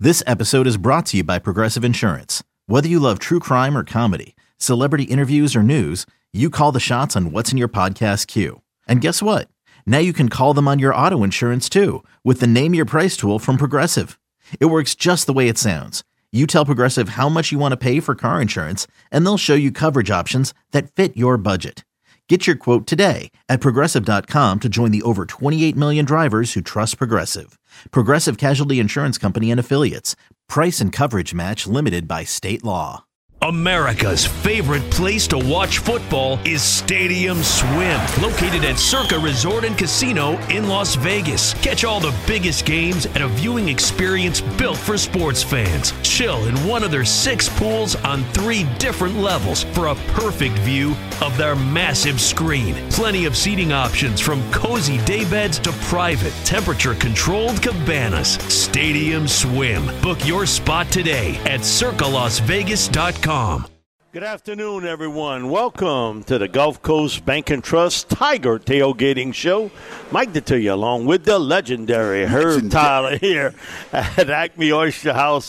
This episode is brought to you by Progressive Insurance. Whether you love true crime or comedy, celebrity interviews or news, you call the shots on what's in your podcast queue. And guess what? Now you can call them on your auto insurance too with the Name Your Price tool from Progressive. It works just the way it sounds. You tell Progressive how much you want to pay for car insurance, and they'll show you coverage options that fit your budget. Get your quote today at Progressive.com to join the over 28 million drivers who trust Progressive. Progressive Casualty Insurance Company and Affiliates. Price and coverage match limited by state law. America's favorite place to watch football is Stadium Swim, located at Circa Resort and Casino in Las Vegas. Catch all the biggest games at a viewing experience built for sports fans. Chill in one of their 6 pools on 3 different levels for a perfect view of their massive screen. Plenty of seating options from cozy daybeds to private, temperature-controlled cabanas. Stadium Swim. Book your spot today at circalasvegas.com. Good afternoon, everyone. Welcome to the Gulf Coast Bank and Trust Tiger Tailgating Show. Mike Detillier, along with the legendary Herb Tyler here at Acme Oyster House,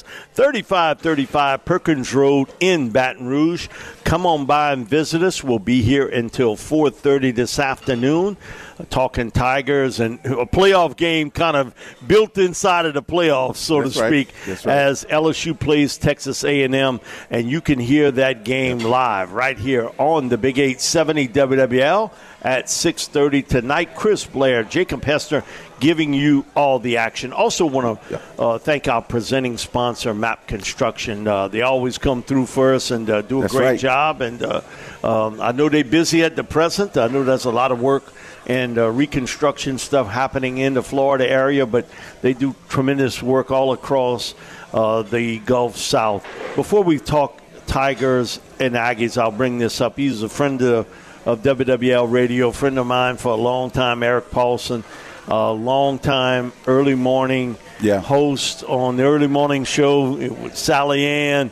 3535 Perkins Road in Baton Rouge. Come on by and visit us. We'll be here until 4:30 this afternoon. Talking Tigers and a playoff game kind of built inside of the playoffs, so to speak, as LSU plays Texas A&M, and you can hear that game live right here on the Big 870 WWL at 6:30 tonight. Chris Blair, Jacob Hester giving you all the action. Also want to thank our presenting sponsor, MAP Construction. They always come through for us and do a great job, and I know they're busy at the present. I know there's a lot of work and reconstruction stuff happening in the Florida area, but they do tremendous work all across the Gulf South. Before we talk Tigers and Aggies, I'll bring this up. He's a friend of WWL Radio, friend of mine for a long time, Eric Paulson, a long time early morning host on the early morning show with Sally Ann.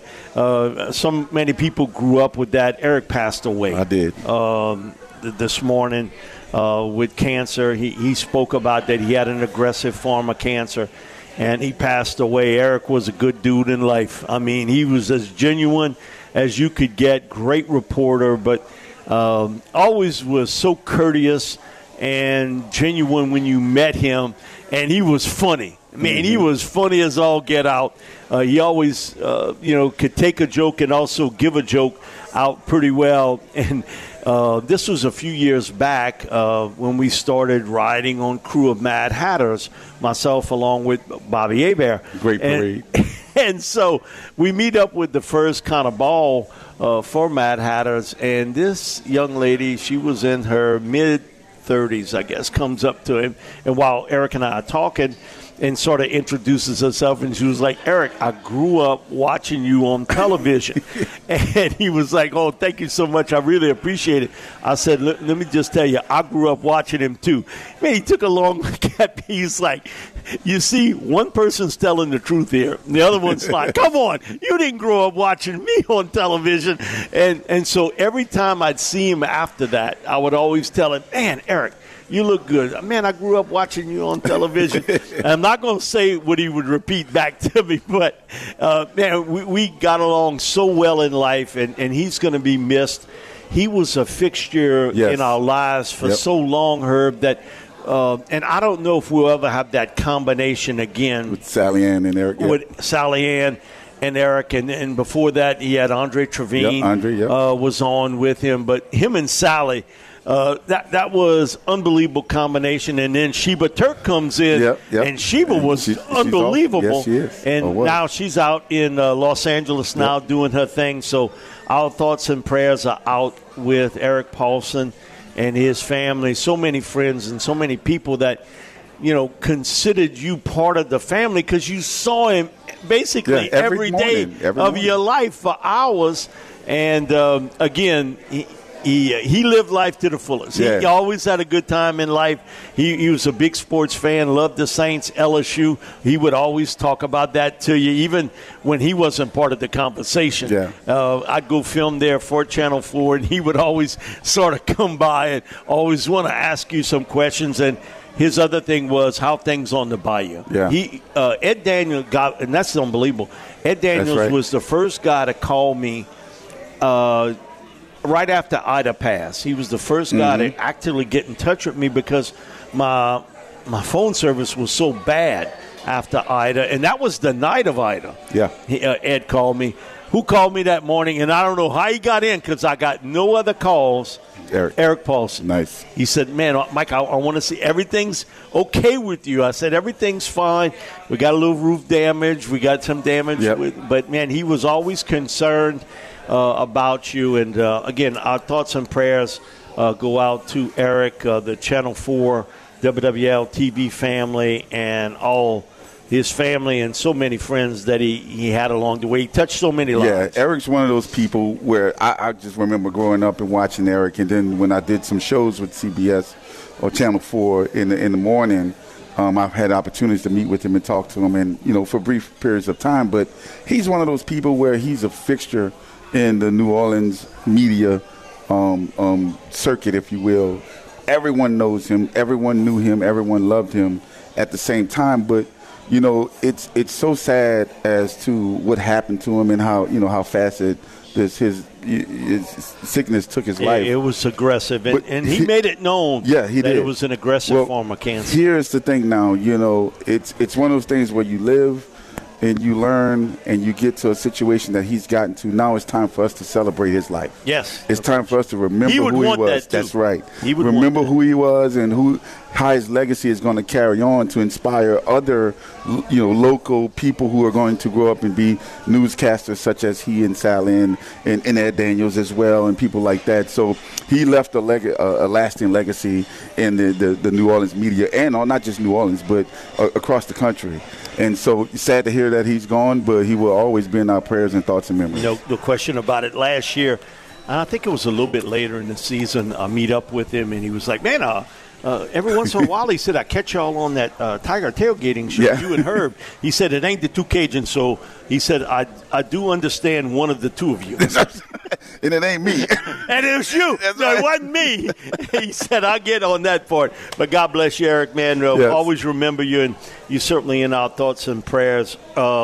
So many people grew up with that. Eric passed away. I did. This morning. With cancer. He spoke about that he had an aggressive form of cancer, and he passed away. Eric was a good dude in life. I mean, he was as genuine as you could get, great reporter, but always was so courteous and genuine when you met him, and he was funny. I mean, he was funny as all get out. He always, could take a joke and also give a joke out pretty well, and this was a few years back when we started riding on Crew of Mad Hatters, myself along with Bobby Hebert. Great parade. And so we meet up with the first kind of ball for Mad Hatters, and this young lady, she was in her mid-30s, I guess, comes up to him, and while Eric and I are talking, and sort of introduces herself, and she was like, Eric, I grew up watching you on television. And he was like, oh, thank you so much. I really appreciate it. I said, let me just tell you, I grew up watching him too. Man, he took a long look at me. He's like, you see, one person's telling the truth here. And the other one's like, come on, you didn't grow up watching me on television. And so every time I'd see him after that, I would always tell him, man, Eric, you look good. Man, I grew up watching you on television. I'm not going to say what he would repeat back to me, but, man, we got along so well in life, and he's going to be missed. He was a fixture in our lives for so long, Herb, that and I don't know if we'll ever have that combination again. With Sally Ann and Eric. With Sally Ann and Eric, and before that he had Andre Trevine was on with him. But him and Sally, that was unbelievable combination. And then Sheba Turk comes in, and Sheba was unbelievable. Yes, she is. And now she's out in Los Angeles now doing her thing. So our thoughts and prayers are out with Eric Paulson and his family. So many friends and so many people that, considered you part of the family because you saw him basically every day of your life for hours. And, again, he lived life to the fullest. Yeah. He always had a good time in life. He was a big sports fan, loved the Saints, LSU. He would always talk about that to you, even when he wasn't part of the conversation. Yeah. I'd go film there for Channel 4, and he would always sort of come by and always want to ask you some questions. And his other thing was how things on the bayou. Yeah. Ed Daniels got, and that's unbelievable. Ed Daniels was the first guy to call me right after Ida passed. He was the first guy to actually get in touch with me because my phone service was so bad after Ida, and that was the night of Ida. Yeah. Ed called me. Who called me that morning, and I don't know how he got in because I got no other calls. Eric Paulson. Nice. He said, man, Mike, I want to see everything's okay with you. I said, everything's fine. We got a little roof damage. We got some damage. But, man, he was always concerned about you. And, again, our thoughts and prayers go out to Eric, the Channel 4 WWL TV family, and all his family and so many friends that he had along the way. He touched so many lives. Yeah, Eric's one of those people where I just remember growing up and watching Eric, and then when I did some shows with CBS or Channel 4 in the morning, I've had opportunities to meet with him and talk to him, and for brief periods of time. But he's one of those people where he's a fixture in the New Orleans media circuit, if you will. Everyone knows him. Everyone knew him. Everyone loved him at the same time. But it's so sad as to what happened to him and how fast his sickness took his life. It was aggressive, and he made it known that it was an aggressive form of cancer. Here's the thing now, it's one of those things where you live and you learn and you get to a situation that he's gotten to. Now it's time for us to celebrate his life. Yes. It's time for us to remember who he was. That's right. He would remember who he was and how his legacy is going to carry on to inspire other, local people who are going to grow up and be newscasters such as he and Sally and Ed Daniels as well and people like that. So he left a lasting legacy in the New Orleans media and not just New Orleans but across the country. And so sad to hear that he's gone, but he will always be in our prayers and thoughts and memories. No question about it. Last year, I think it was a little bit later in the season, I meet up with him, and he was like, man, every once in a while, he said, I catch y'all on that Tiger tailgating show, you and Herb. He said, it ain't the two Cajuns, so he said, I do understand one of the two of you. And it ain't me. And it was you. No, it wasn't me. He said, I get on that part. But God bless you, Eric, man. Yes. Always remember you, and you're certainly in our thoughts and prayers.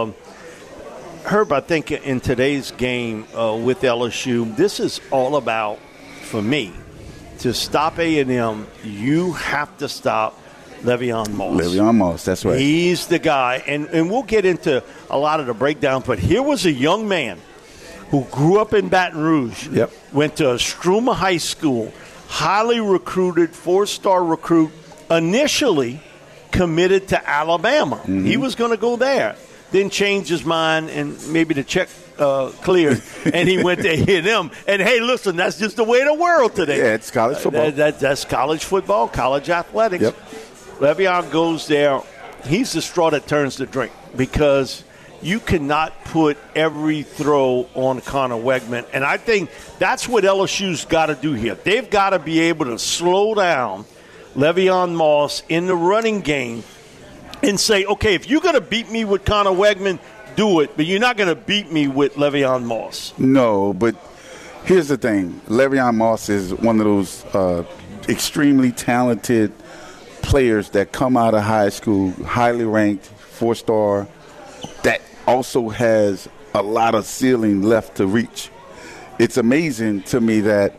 Herb, I think in today's game with LSU, this is all about, for me, to stop A&M, you have to stop Le'Veon Moss. Le'Veon Moss, that's right. He's the guy. And we'll get into a lot of the breakdown, but here was a young man who grew up in Baton Rouge, went to Struma High School, highly recruited, 4-star recruit, initially committed to Alabama. Mm-hmm. He was going to go there, then changed his mind and maybe the check cleared, and he went to A&M. And, hey, listen, that's just the way of the world today. Yeah, it's college football. That's college football, college athletics. Yep. Le'Veon goes there. He's the straw that turns the drink because you cannot put every throw on Conner Weigman. And I think that's what LSU's got to do here. They've got to be able to slow down Le'Veon Moss in the running game and say, okay, if you're going to beat me with Conner Weigman, do it, but you're not going to beat me with Le'Veon Moss. No, but here's the thing. Le'Veon Moss is one of those extremely talented players that come out of high school, highly ranked, 4-star, that also has a lot of ceiling left to reach. It's amazing to me that,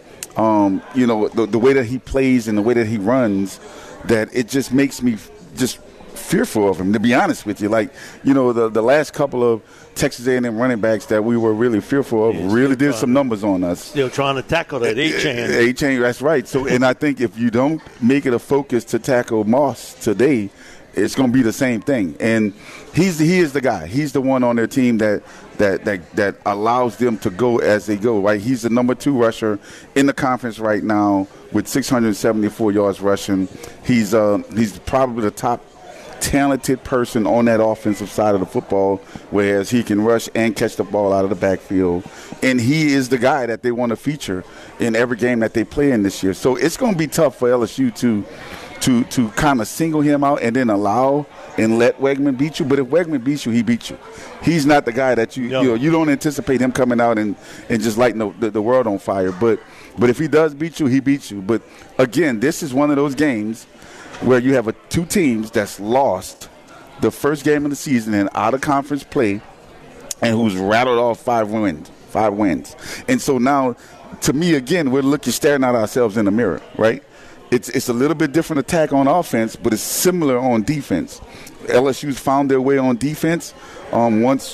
the way that he plays and the way that he runs, that it just makes me just fearful of him, to be honest with you. Like, the last couple of Texas A&M running backs that we were really fearful of really did some numbers on us. Still trying to tackle that A-chain. A-chain, that's right. So, and I think if you don't make it a focus to tackle Moss today, it's going to be the same thing. And he is the guy. He's the one on their team that allows them to go as they go, right? He's the number 2 rusher in the conference right now with 674 yards rushing. He's probably the top talented person on that offensive side of the football, whereas he can rush and catch the ball out of the backfield. And he is the guy that they want to feature in every game that they play in this year. So it's going to be tough for LSU to kind of single him out and then allow and let Weigman beat you. But if Weigman beats you, he beats you. He's not the guy that you don't anticipate him coming out and just lighting the world on fire. But if he does beat you, he beats you. But again, this is one of those games where you have two teams that's lost the first game of the season and out of conference play, and who's rattled off 5 wins. And so now, to me, again, we're staring at ourselves in the mirror, right? It's a little bit different attack on offense, but it's similar on defense. LSU's found their way on defense. Once,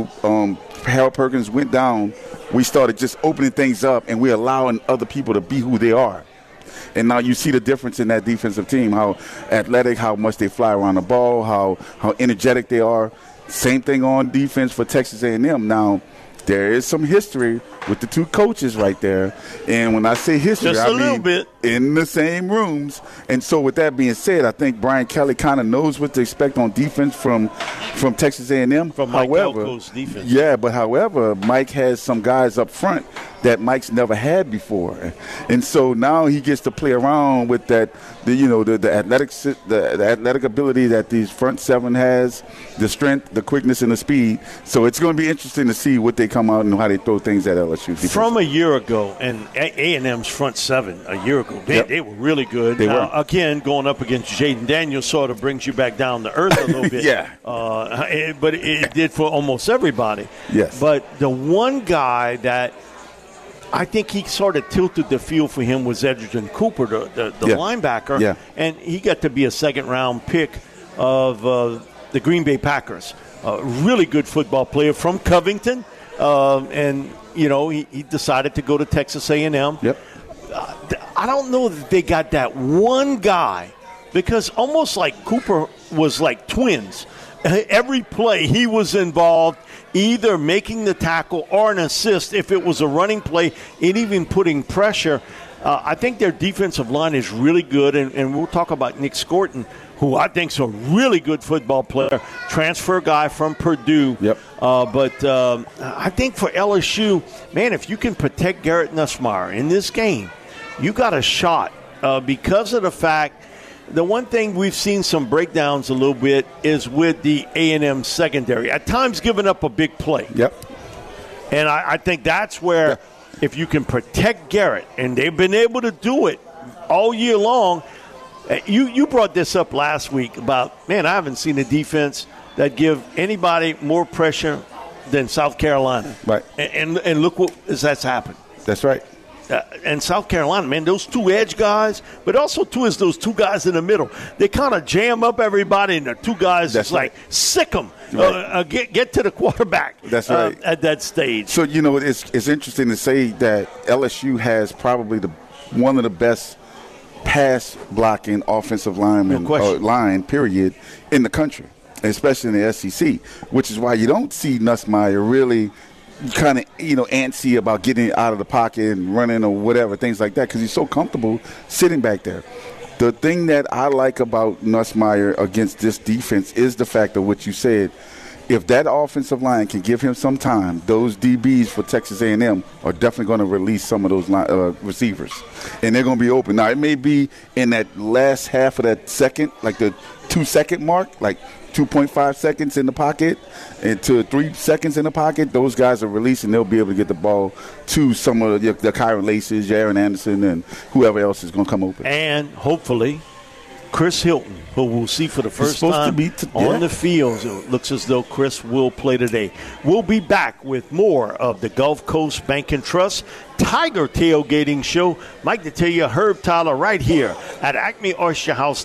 Harold Perkins went down, we started just opening things up, and we're allowing other people to be who they are. And now you see the difference in that defensive team, how athletic, how much they fly around the ball, how energetic they are. Same thing on defense for Texas A&M. Now, there is some history with the two coaches right there. And when I say history, just I mean little bit. In the same rooms. And so with that being said, I think Brian Kelly kind of knows what to expect on defense from Texas A&M. From Mike Elko's defense. Yeah, but however, Mike has some guys up front that Mike's never had before. And so now he gets to play around with that, the athletic ability that these front seven has, the strength, the quickness, and the speed. So it's going to be interesting to see what they come out and how they throw things at LSU. From a year ago, and A&M's front seven a year ago, they were really good. They were. Again, going up against Jaden Daniels sort of brings you back down to earth a little bit. Yeah. But it did for almost everybody. Yes. But the one guy that I think he sort of tilted the field for him was Edgerton Cooper, the linebacker. Yeah. And he got to be a second-round pick of the Green Bay Packers. A really good football player from Covington. And, he decided to go to Texas A&M. Yep. I don't know that they got that one guy, because almost like Cooper was like twins. Every play he was involved, either making the tackle or an assist if it was a running play, and even putting pressure. I think their defensive line is really good, and we'll talk about Nick Scorton, who I think is a really good football player, transfer guy from Purdue. Yep. But I think for LSU, man, if you can protect Garrett Nussmeier in this game, you got a shot because of the fact the one thing we've seen some breakdowns a little bit is with the A&M secondary. At times giving up a big play. Yep. And I think that's where if you can protect Garrett, and they've been able to do it all year long. You brought this up last week about, man, I haven't seen a defense that give anybody more pressure than South Carolina. Right. And look what that's happened. That's right. And South Carolina, man, those two edge guys, but also those two guys in the middle. They kind of jam up everybody, and the two guys That's right. sick them. Right. Get to the quarterback. That's right. At that stage. So, it's interesting to say that LSU has probably one of the best pass blocking offensive line, period, in the country, especially in the SEC, which is why you don't see Nussmeier really kind of, antsy about getting out of the pocket and running or whatever, things like that, because he's so comfortable sitting back there. The thing that I like about Nussmeier against this defense is the fact of what you said. If that offensive line can give him some time, those DBs for Texas A&M are definitely going to release some of those receivers, and they're going to be open. Now, it may be in that last half of that second, like the 2-second mark, like 2.5 seconds in the pocket and to 3 seconds in the pocket. Those guys are released, and they'll be able to get the ball to some of the Kyron Laces, Aaron Anderson, and whoever else is going to come open. And hopefully Chris Hilton, who we'll see for the first time on the field. So it looks as though Chris will play today. We'll be back with more of the Gulf Coast Bank and Trust Tiger Tailgating Show. Mike Detillier, Herb Tyler, right here at Acme Oyster House,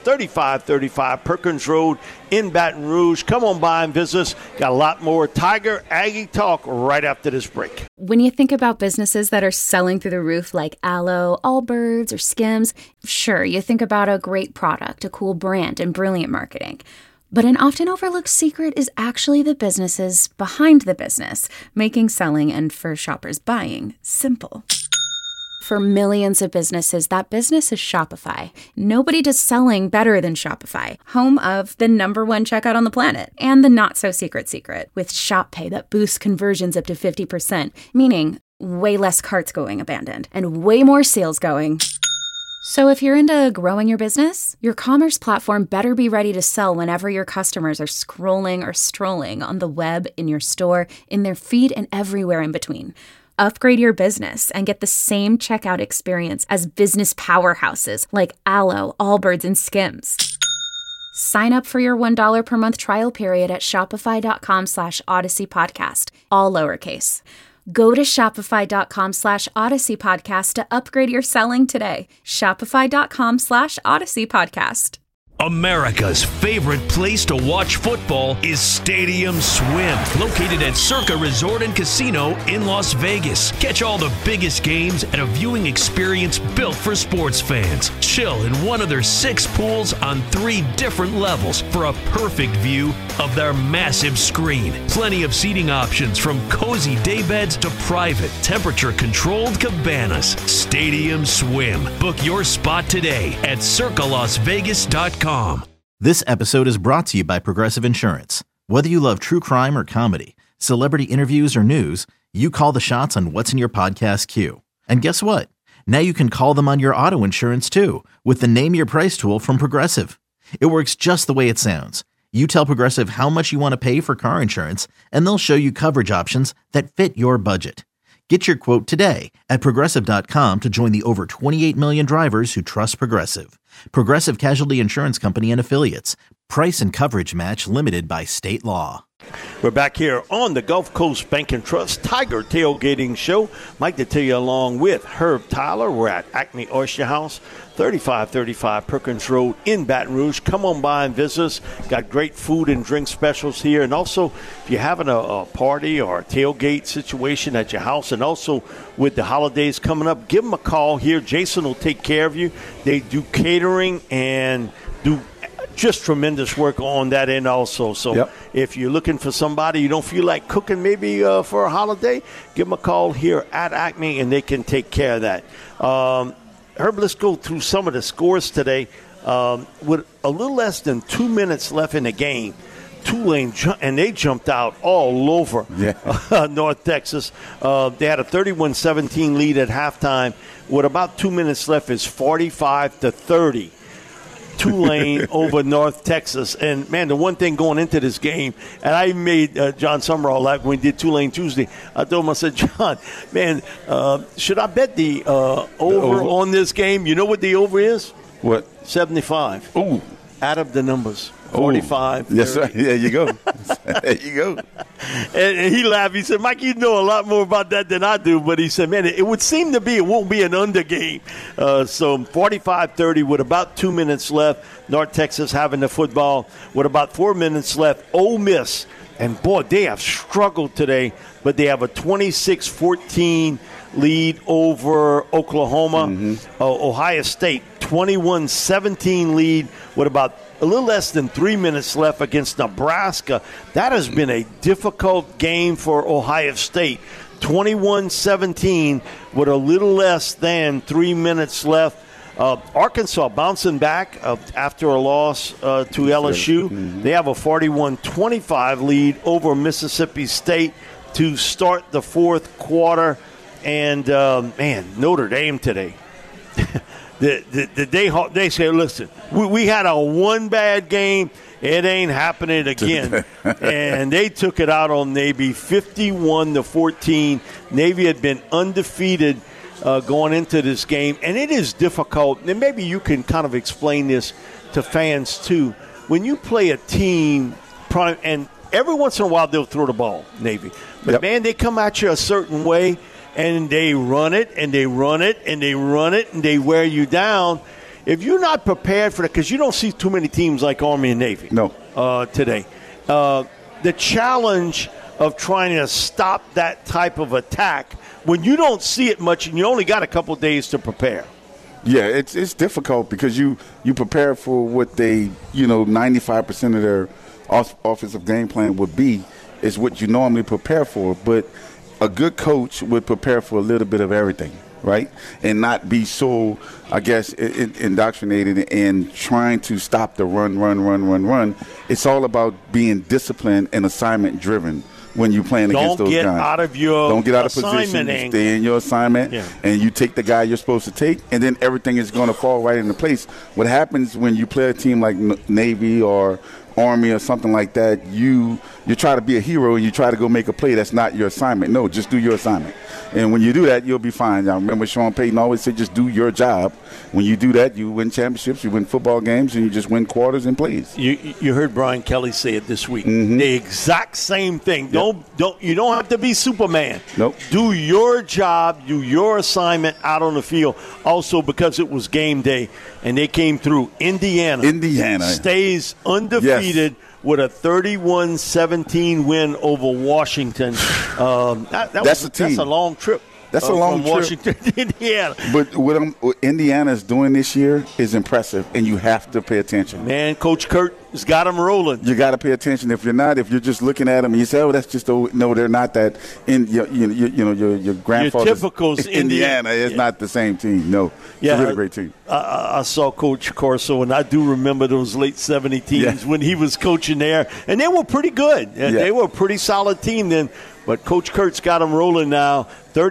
3535 Perkins Road in Baton Rouge. Come on by and visit us. Got a lot more Tiger Aggie talk right after this break. When you think about businesses that are selling through the roof like Aloe, Allbirds, or Skims, sure, you think about a great product, a cool brand, and brilliant marketing. But an often overlooked secret is actually the businesses behind the business, making selling and for shoppers buying simple. For millions of businesses, that business is Shopify. Nobody does selling better than Shopify, home of the #1 checkout on the planet, and the not-so-secret secret, with Shop Pay that boosts conversions up to 50%, meaning way less carts going abandoned, and way more sales going. So if you're into growing your business, your commerce platform better be ready to sell whenever your customers are scrolling or strolling on the web, in your store, in their feed, and everywhere in between. Upgrade your business and get the same checkout experience as business powerhouses like Alo, Allbirds, and Skims. Sign up for your $1 per month trial period at shopify.com/Odyssey Podcast, all lowercase. Go to shopify.com/Odyssey Podcast to upgrade your selling today. Shopify.com/Odyssey Podcast. America's favorite place to watch football is Stadium Swim, located at Circa Resort and Casino in Las Vegas. Catch all the biggest games at a viewing experience built for sports fans. Chill in one of their 6 pools on 3 different levels for a perfect view of their massive screen. Plenty of seating options from cozy daybeds to private, temperature-controlled cabanas. Stadium Swim. Book your spot today at circalasvegas.com. This episode is brought to you by Progressive Insurance. Whether you love true crime or comedy, celebrity interviews or news, you call the shots on what's in your podcast queue. And guess what? Now you can call them on your auto insurance too with the Name Your Price tool from Progressive. It works just the way it sounds. You tell Progressive how much you want to pay for car insurance, and they'll show you coverage options that fit your budget. Get your quote today at Progressive.com to join the over 28 million drivers who trust Progressive. Progressive Casualty Insurance Company and Affiliates. Price and coverage match limited by state law. We're back here on the Gulf Coast Bank and Trust Tiger Tailgating Show. Mike Detillier along with Herb Tyler. We're at Acme Oyster House, 3535 Perkins Road in Baton Rouge. Come on by and visit us. Got great food and drink specials here. And also, if you're having a party or a tailgate situation at your house, and also with the holidays coming up, give them a call here. Jason will take care of you. They do catering and do just tremendous work on that end also. So if you're looking for somebody you don't feel like cooking maybe for a holiday, give them a call here at Acme and they can take care of that. Herb, let's go through some of the scores today. With a little less than 2 minutes left in the game, Tulane, and they jumped out all over North Texas. They had a 31-17 lead at halftime. With about 2 minutes left, it's 45-30. Tulane over North Texas. And, man, the one thing going into this game, and I made John Summerall laugh when we did Tulane Tuesday. I told him, I said, John, man, should I bet the over on this game? You know what the over is? What? 75. Ooh. Add up the numbers. 45. Yes, sir. There you go. There you go. And he laughed. He said, Mike, you know a lot more about that than I do. But he said, man, it would seem to be it won't be an under game. So 45-30 with about 2 minutes left. North Texas having the football with about 4 minutes left. Ole Miss, and, boy, they have struggled today, but they have a 26-14 lead over Oklahoma. Ohio State, 21-17 lead with about a little less than 3 minutes left against Nebraska. That has been a difficult game for Ohio State. 21-17 with a little less than 3 minutes left. Arkansas bouncing back after a loss to LSU. They have a 41-25 lead over Mississippi State to start the fourth quarter. And, man, Notre Dame today. They say, listen, we had a one bad game. It ain't happening again. And they took it out on Navy 51-14. Navy had been undefeated going into this game. And it is difficult. And maybe you can kind of explain this to fans, too. When you play a team, and every once in a while they'll throw the ball, Navy. But, man, they come at you a certain way. And they run it, and they run it, and they run it, and they wear you down. If you're not prepared for that, because you don't see too many teams like Army and Navy today. The challenge of trying to stop that type of attack when you don't see it much and you only got a couple days to prepare. Yeah, it's difficult because you prepare for what they, 95% of their offensive game plan would be is what you normally prepare for. But a good coach would prepare for a little bit of everything, right? And not be so, I guess, indoctrinated in trying to stop the run. It's all about being disciplined and assignment-driven when you're playing against those guys. Don't get out of position. Stay in your assignment, and you take the guy you're supposed to take, and then everything is going to fall right into place. What happens when you play a team like Navy or Army or something like that, you you try to be a hero and you try to go make a play that's not your assignment. No, just do your assignment. And when you do that, you'll be fine. I remember Sean Payton always said, just do your job. When you do that, you win championships, you win football games, and you just win quarters and plays. You heard Brian Kelly say it this week. Mm-hmm. The exact same thing. Yep. You don't have to be Superman. Nope. Do your job, do your assignment out on the field. Also, because it was game day and they came through, Indiana stays undefeated. Yes. With a 31-17 win over Washington. That's a team. That's a long trip. That's a long trip. Washington to Indiana. But what Indiana's doing this year is impressive, and you have to pay attention. Man, Coach Kurt has got them rolling. You got to pay attention. If you're just looking at them and you say, "Oh, that's just no," they're not that. Your grandfather's your Indiana is not the same team. No, it's a really great team. I saw Coach Corso, and I do remember those late 70 teams when he was coaching there, and they were pretty good. They were a pretty solid team then. But Coach Kurt's got them rolling now,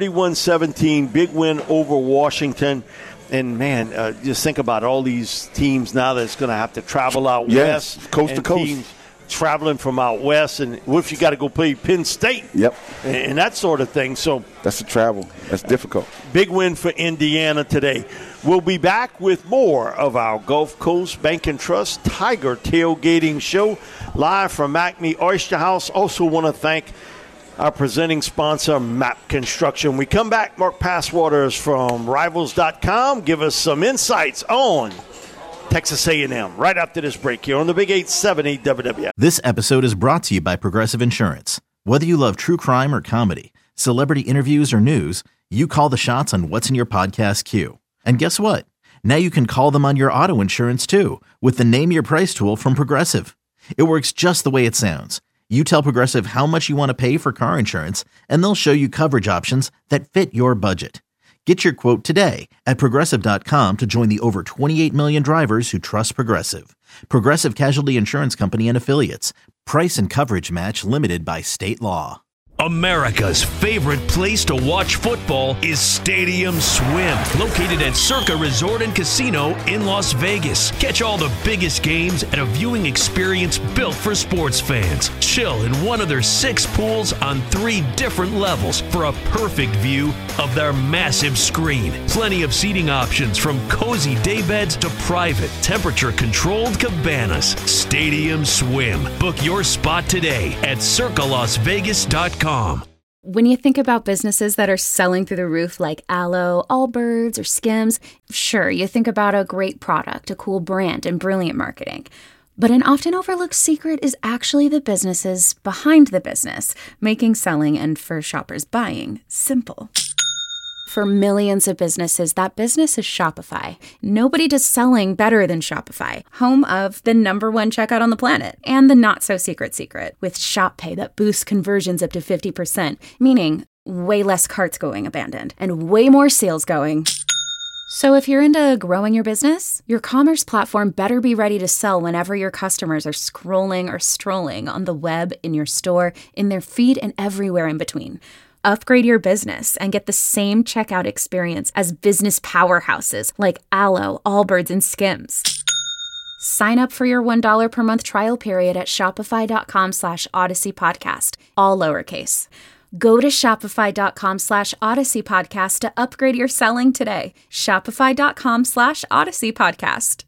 31-17, big win over Washington. And, man, just think about all these teams now that's going to have to travel out west. Coast to coast. Teams traveling from out west. And what if you got to go play Penn State? Yep. And that sort of thing. So that's the travel. That's difficult. Big win for Indiana today. We'll be back with more of our Gulf Coast Bank and Trust Tiger Tailgating Show live from Acme Oyster House. Also want to thank our presenting sponsor, MAP Construction. We come back, Mark Passwaters from Rivals.com. Give us some insights on Texas A&M right after this break here on the Big 870 WWF. This episode is brought to you by Progressive Insurance. Whether you love true crime or comedy, celebrity interviews or news, you call the shots on what's in your podcast queue. And guess what? Now you can call them on your auto insurance too with the Name Your Price tool from Progressive. It works just the way it sounds. You tell Progressive how much you want to pay for car insurance, and they'll show you coverage options that fit your budget. Get your quote today at Progressive.com to join the over 28 million drivers who trust Progressive. Progressive Casualty Insurance Company and Affiliates. Price and coverage match limited by state law. America's favorite place to watch football is Stadium Swim, located at Circa Resort and Casino in Las Vegas. Catch all the biggest games at a viewing experience built for sports fans. Chill in one of their 6 pools on 3 different levels for a perfect view of their massive screen. Plenty of seating options from cozy daybeds to private, temperature-controlled cabanas. Stadium Swim. Book your spot today at circalasvegas.com. When you think about businesses that are selling through the roof like Aloe, Allbirds, or Skims, sure, you think about a great product, a cool brand, and brilliant marketing. But an often overlooked secret is actually the businesses behind the business, making selling and, for shoppers, buying simple. For millions of businesses, that business is Shopify. Nobody does selling better than Shopify, home of the #1 checkout on the planet and the not-so-secret secret with Shop Pay that boosts conversions up to 50%, meaning way less carts going abandoned and way more sales going. So if you're into growing your business, your commerce platform better be ready to sell whenever your customers are scrolling or strolling on the web, in your store, in their feed, and everywhere in between. Upgrade your business and get the same checkout experience as business powerhouses like Aloe, Allbirds, and Skims. Sign up for your $1 per month trial period at shopify.com/Odyssey Podcast, all lowercase. Go to shopify.com/Odyssey Podcast to upgrade your selling today. Shopify.com/Odyssey Podcast.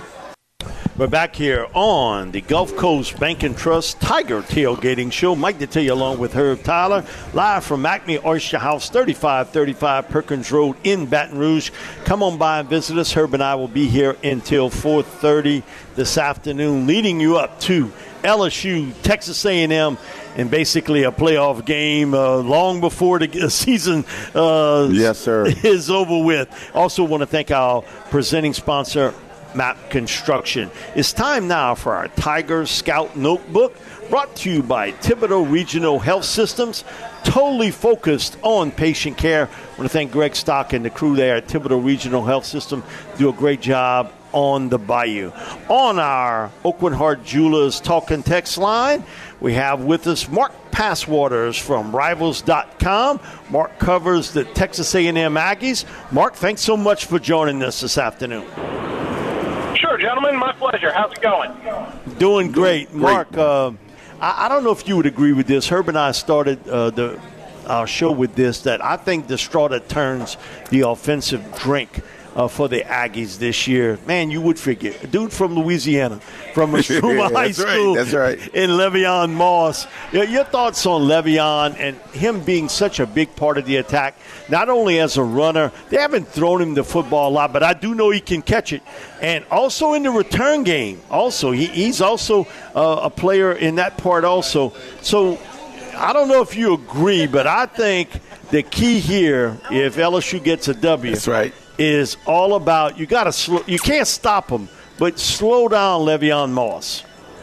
We're back here on the Gulf Coast Bank and Trust Tiger Tailgating Show. Mike Detillier along with Herb Tyler, live from Acme Oyster House, 3535 Perkins Road in Baton Rouge. Come on by and visit us. Herb and I will be here until 4:30 this afternoon, leading you up to LSU, Texas A&M, and basically a playoff game long before the season yes, sir. is over with. Also want to thank our presenting sponsor, MAP Construction. It's time now for our Tiger Scout Notebook, brought to you by Thibodeau Regional Health Systems, totally focused on patient care. I want to thank Greg Stock and the crew there at Thibodeau Regional Health System. Do a great job on the Bayou. On our Oakland Heart Jewelers Talk and Text line, we have with us Mark Passwaters from Rivals.com. Mark covers the Texas A&M Aggies. Mark, thanks so much for joining us this afternoon. Sure, gentlemen. My pleasure. How's it going? Doing great. Mark, I don't know if you would agree with this. Herb and I started our show with this, that I think the straw that turns the offensive drink for the Aggies this year, man, you would figure. A dude from Louisiana, from Mastrouma High School. That's right. In Le'Veon Moss. Your thoughts on Le'Veon and him being such a big part of the attack, not only as a runner, they haven't thrown him the football a lot, but I do know he can catch it. And also in the return game, also. He's also a player in that part also. So I don't know if you agree, but I think the key here, if LSU gets a W, that's right, is all about you can't stop him, but slow down Le'Veon Moss.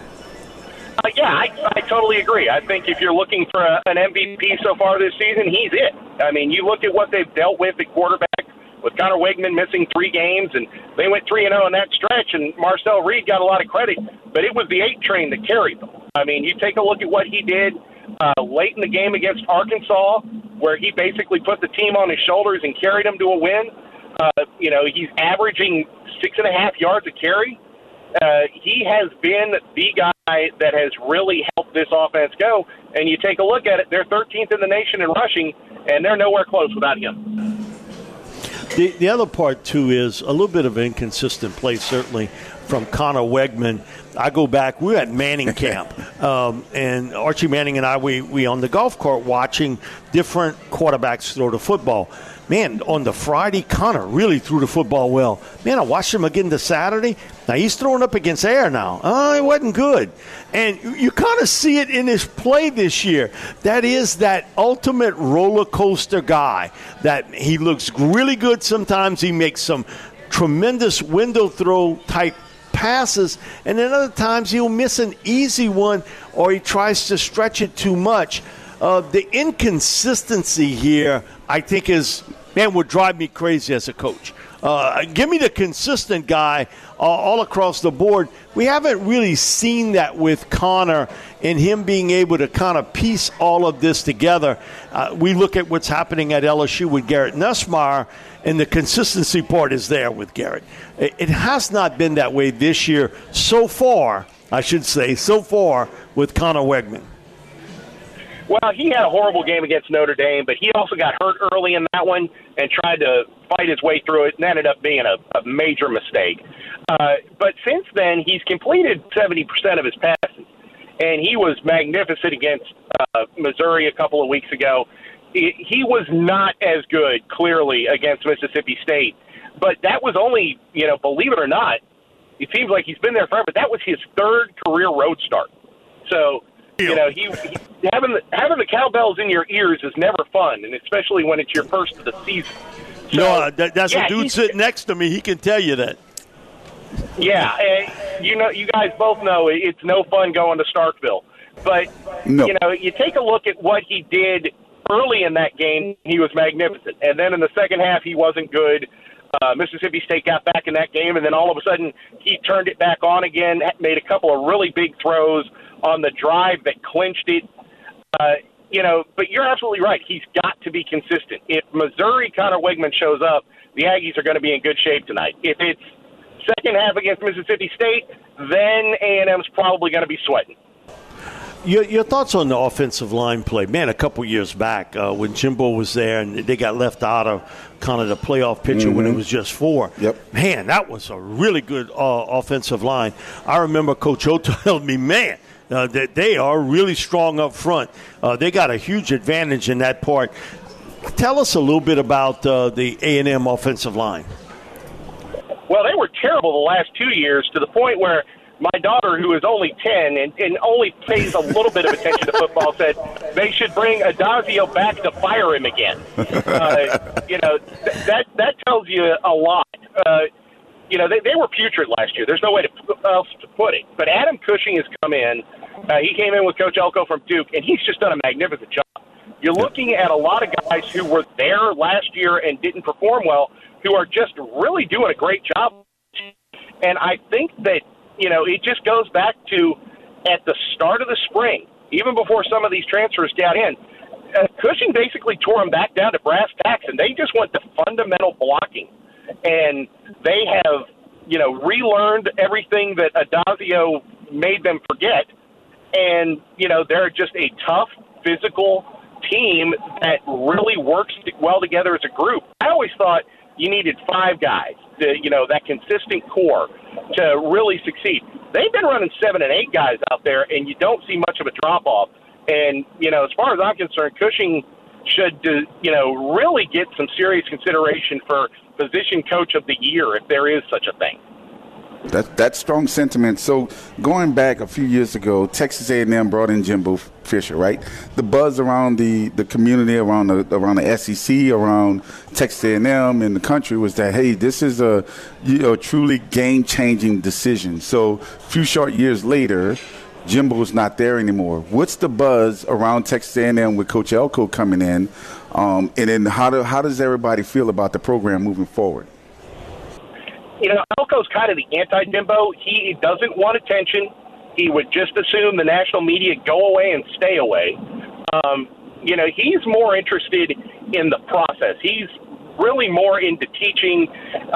I totally agree. I think if you're looking for an MVP so far this season, he's it. I mean, you look at what they've dealt with at quarterback with Connor Wegman missing 3 games, and they went 3-0 in that stretch, and Marcel Reed got a lot of credit, but it was the 8 train that carried them. I mean, you take a look at what he did late in the game against Arkansas, where he basically put the team on his shoulders and carried them to a win. He's averaging 6.5 yards a carry. He has been the guy that has really helped this offense go. And you take a look at it, they're 13th in the nation in rushing, and they're nowhere close without him. The other part, too, is a little bit of inconsistent play, certainly, from Connor Wegman. I go back, we were at Manning camp, and Archie Manning and I, we on the golf cart watching different quarterbacks throw the football. Man, on the Friday, Connor really threw the football well. Man, I watched him again this Saturday. Now, he's throwing up against air now. It wasn't good. And you kind of see it in his play this year. That is that ultimate roller coaster guy that he looks really good sometimes. He makes some tremendous window throw type passes, and then other times he'll miss an easy one or he tries to stretch it too much. The inconsistency here, I think, would drive me crazy as a coach. Give me the consistent guy all across the board. We haven't really seen that with Connor and him being able to kind of piece all of this together. We look at what's happening at LSU with Garrett Nussmeier, and the consistency part is there with Garrett. It has not been that way this year so far, with Connor Wegman. Well, he had a horrible game against Notre Dame, but he also got hurt early in that one and tried to fight his way through it and ended up being a major mistake. But since then, he's completed 70% of his passes, and he was magnificent against Missouri a couple of weeks ago. He was not as good, clearly, against Mississippi State. But that was only, believe it or not, it seems like he's been there forever. That was his 3rd career road start. So, he having the cowbells in your ears is never fun, and especially when it's your first of the season. So, no, that's a dude sitting next to me. He can tell you that. Yeah, you guys both know it's no fun going to Starkville. But, you take a look at what he did early in that game, he was magnificent. And then in the second half, he wasn't good. Mississippi State got back in that game, and then all of a sudden he turned it back on again, made a couple of really big throws on the drive that clinched it. But you're absolutely right. He's got to be consistent. If Missouri Connor Wegman shows up, the Aggies are going to be in good shape tonight. If it's second half against Mississippi State, then A&M's probably going to be sweating. Your thoughts on the offensive line play? Man, a couple years back when Jimbo was there and they got left out of kind of the playoff picture when it was just 4. Yep. Man, that was a really good offensive line. I remember Coach O told me, that they are really strong up front. They got a huge advantage in that part. Tell us a little bit about the A&M offensive line. Well, they were terrible the last 2 years to the point where my daughter, who is only 10 and only pays a little bit of attention to football, said they should bring Adazio back to fire him again. That tells you a lot. They were putrid last year. There's no way else to put it. But Adam Cushing has come in. He came in with Coach Elko from Duke, and he's just done a magnificent job. You're looking at a lot of guys who were there last year and didn't perform well, who are just really doing a great job. And I think that, it just goes back to at the start of the spring, even before some of these transfers got in, Cushing basically tore them back down to brass tacks, and they just went to fundamental blocking. And they have, relearned everything that Adazio made them forget, And, they're just a tough, physical team that really works well together as a group. I always thought you needed 5 guys, that consistent core to really succeed. They've been running 7 and 8 guys out there, and you don't see much of a drop-off. And, as far as I'm concerned, Cushing should, really get some serious consideration for position coach of the year, if there is such a thing. That's strong sentiment. So going back a few years ago, Texas A&M brought in Jimbo Fisher, right? The buzz around the community, around the SEC, around Texas A&M in the country was that, hey, this is a truly game-changing decision. So a few short years later, Jimbo's not there anymore. What's the buzz around Texas A&M with Coach Elko coming in? And then how does everybody feel about the program moving forward? Elko's kind of the anti-Jimbo. He doesn't want attention. He would just assume the national media go away and stay away. He's more interested in the process. He's really more into teaching.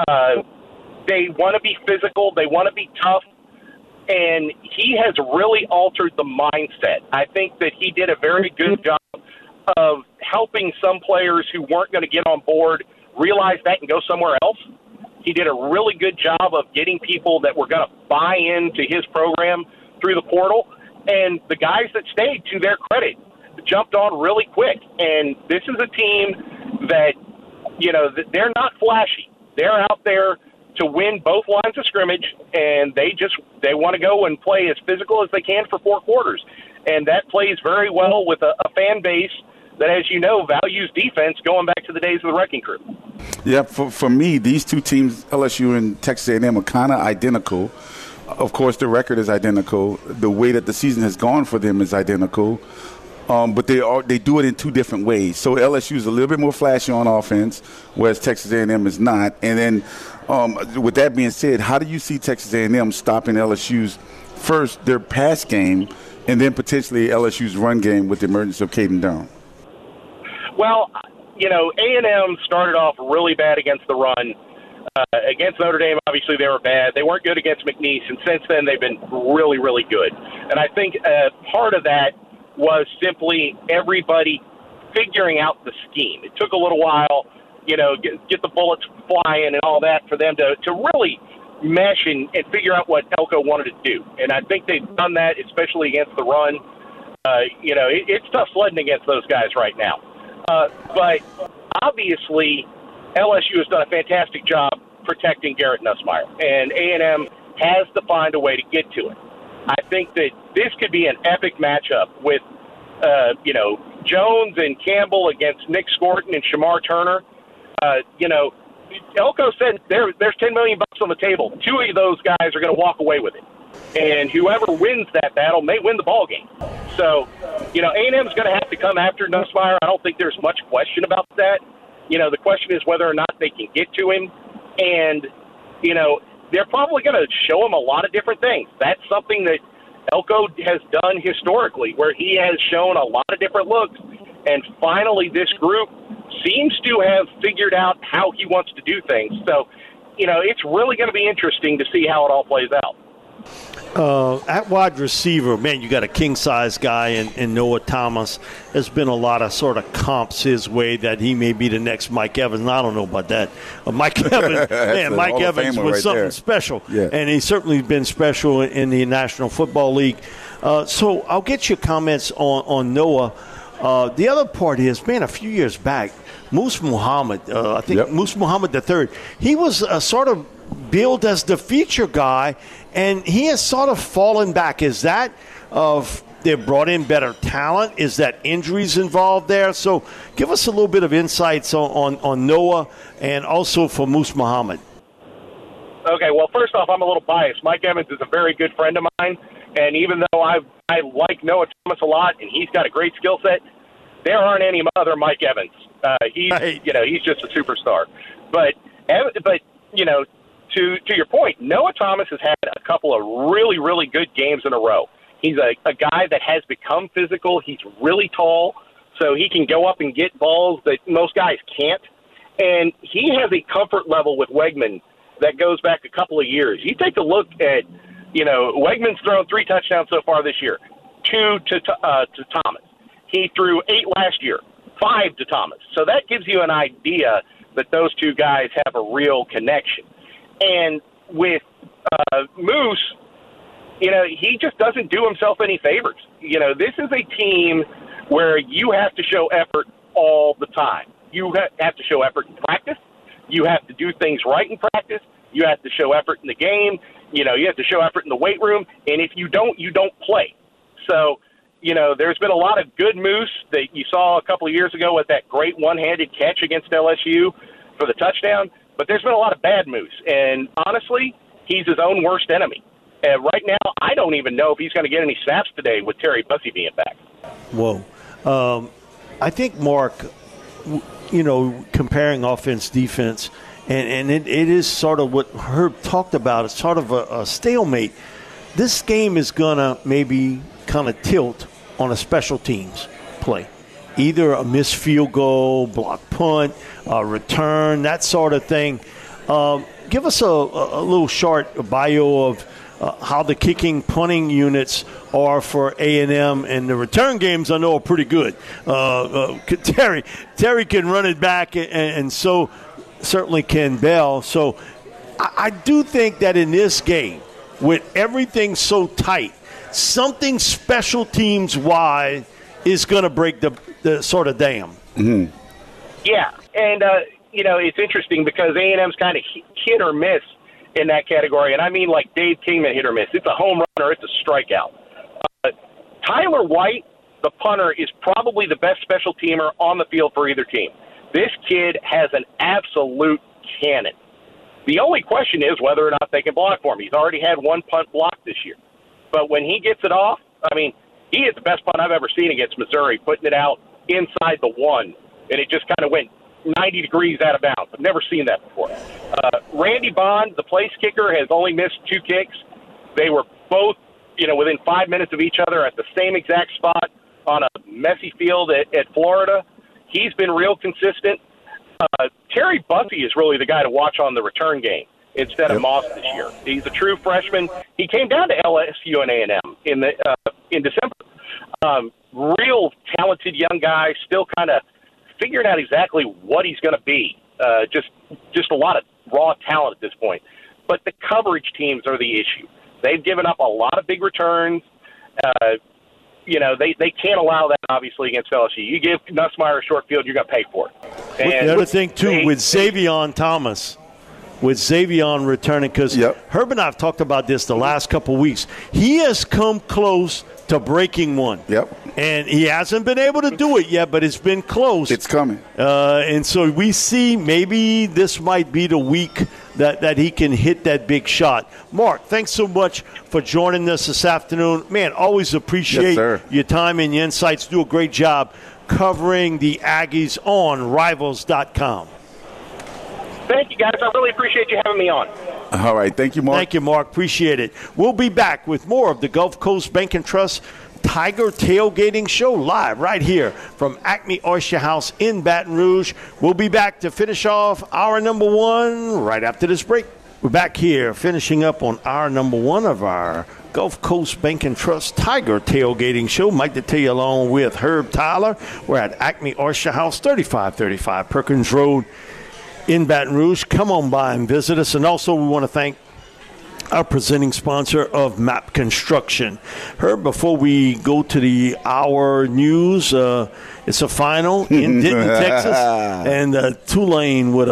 They want to be physical. They want to be tough. And he has really altered the mindset. I think that he did a very good job of helping some players who weren't going to get on board realize that and go somewhere else. He did a really good job of getting people that were going to buy into his program through the portal. And the guys that stayed, to their credit, jumped on really quick. And this is a team that, they're not flashy. They're out there to win both lines of scrimmage, and they want to go and play as physical as they can for 4 quarters. And that plays very well with a fan base that, as you know, values defense going back to the days of the Wrecking Crew. Yeah, for me, these two teams, LSU and Texas A&M, are kind of identical. Of course, the record is identical. The way that the season has gone for them is identical. But they do it in 2 different ways. So LSU is a little bit more flashy on offense, whereas Texas A&M is not. And then with that being said, how do you see Texas A&M stopping LSU's first, their pass game, and then potentially LSU's run game with the emergence of Caden Durham? Well, A&M started off really bad against the run. Against Notre Dame, obviously, they were bad. They weren't good against McNeese, and since then they've been really, really good. And I think part of that was simply everybody figuring out the scheme. It took a little while, get the bullets flying and all that for them to really mesh and figure out what Elko wanted to do. And I think they've done that, especially against the run. It's tough sledding against those guys right now. But obviously, LSU has done a fantastic job protecting Garrett Nussmeier, and A&M has to find a way to get to it. I think that this could be an epic matchup with, Jones and Campbell against Nick Scorton and Shamar Turner. Elko said there's $10 million on the table. 2 of those guys are going to walk away with it. And whoever wins that battle may win the ball game. So, A&M's going to have to come after Nussmeier. I don't think there's much question about that. The question is whether or not they can get to him. And, they're probably going to show him a lot of different things. That's something that Elko has done historically, where he has shown a lot of different looks. And finally, this group seems to have figured out how he wants to do things. So, it's really going to be interesting to see how it all plays out. At wide receiver, man, you got a king-size guy in Noah Thomas. There's been a lot of sort of comps his way that he may be the next Mike Evans. I don't know about that. Mike Evans, man, Mike Evans was right something there. Special. Yeah. And he's certainly been special in the National Football League. So I'll get your comments on Noah. The other part is, man, a few years back, Moose Muhammad, Moose Muhammad III, he was sort of billed as the feature guy, and he has sort of fallen back. Is that they've brought in better talent? Is that injuries involved there? So give us a little bit of insights on Noah and also for Moose Muhammad. Okay, well, first off, I'm a little biased. Mike Evans is a very good friend of mine, and even though I like Noah Thomas a lot and he's got a great skill set, there aren't any other Mike Evans. He's just a superstar. But to your point, Noah Thomas has had a couple of really, really good games in a row. He's a guy that has become physical. He's really tall, so he can go up and get balls that most guys can't. And he has a comfort level with Wegman that goes back a couple of years. You take a look at, Wegman's thrown 3 touchdowns so far this year. 2 to Thomas. He threw 8 last year, 5 to Thomas. So that gives you an idea that those two guys have a real connection. And with Moose, he just doesn't do himself any favors. This is a team where you have to show effort all the time. You have to show effort in practice. You have to do things right in practice. You have to show effort in the game. You have to show effort in the weight room. And if you don't play. So, there's been a lot of good Moose that you saw a couple of years ago with that great one-handed catch against LSU for the touchdown. But there's been a lot of bad Moose. And honestly, he's his own worst enemy. Right now, I don't even know if he's going to get any snaps today with Terry Bussey being back. Whoa. I think, Mark, comparing offense, defense, and it is sort of what Herb talked about. It's sort of a stalemate. This game is going to maybe kind of tilt on a special teams play. Either a missed field goal, block punt, return, that sort of thing. Give us a little short bio of how the kicking, punting units are for A&M, and the return games I know are pretty good. Terry can run it back, and so certainly can Bell. So I do think that in this game, with everything so tight, something special teams-wide is going to break the sort of dam. Mm-hmm. Yeah, and, it's interesting because A&M's kind of hit or miss in that category, and I mean like Dave Kingman hit or miss. It's a home run or it's a strikeout. Tyler White, the punter, is probably the best special teamer on the field for either team. This kid has an absolute cannon. The only question is whether or not they can block for him. He's already had one punt blocked this year. But when he gets it off, he is the best punt I've ever seen against Missouri, putting it out inside the 1, and it just kind of went 90 degrees out of bounds. I've never seen that before. Randy Bond, the place kicker, has only missed 2 kicks. They were both, within 5 minutes of each other at the same exact spot on a messy field at Florida. He's been real consistent. Terry Bussey is really the guy to watch on the return game instead of Moss this year. He's a true freshman. He came down to LSU and A&M in December. Real talented young guy, still kind of figuring out exactly what he's going to be. Just a lot of raw talent at this point. But the coverage teams are the issue. They've given up a lot of big returns. They can't allow that, obviously, against LSU. You give Nussmeier a short field, you're going to pay for it. And the other thing, too, with Xavier Thomas, returning, because Herb and I have talked about this the last couple of weeks. He has come close to breaking one. Yep. And he hasn't been able to do it yet, but it's been close. It's coming. And so we see maybe this might be the week that he can hit that big shot. Mark, thanks so much for joining us this afternoon. Man, always appreciate your time and your insights. Do a great job covering the Aggies on Rivals.com. Thank you, guys. I really appreciate you having me on. All right. Thank you, Mark. Thank you, Mark. Appreciate it. We'll be back with more of the Gulf Coast Bank and Trust Tiger Tailgating Show live right here from Acme Oyster House in Baton Rouge. We'll be back to finish off hour number 1 right after this break. We're back here finishing up on hour number 1 of our Gulf Coast Bank and Trust Tiger Tailgating Show. Mike Detillier along with Herb Tyler. We're at Acme Oyster House, 3535 Perkins Road in Baton Rouge. Come on by and visit us. And also we want to thank our presenting sponsor of MAP Construction. Herb, before we go to the hour news, it's a final in Denton, Texas, and Tulane with a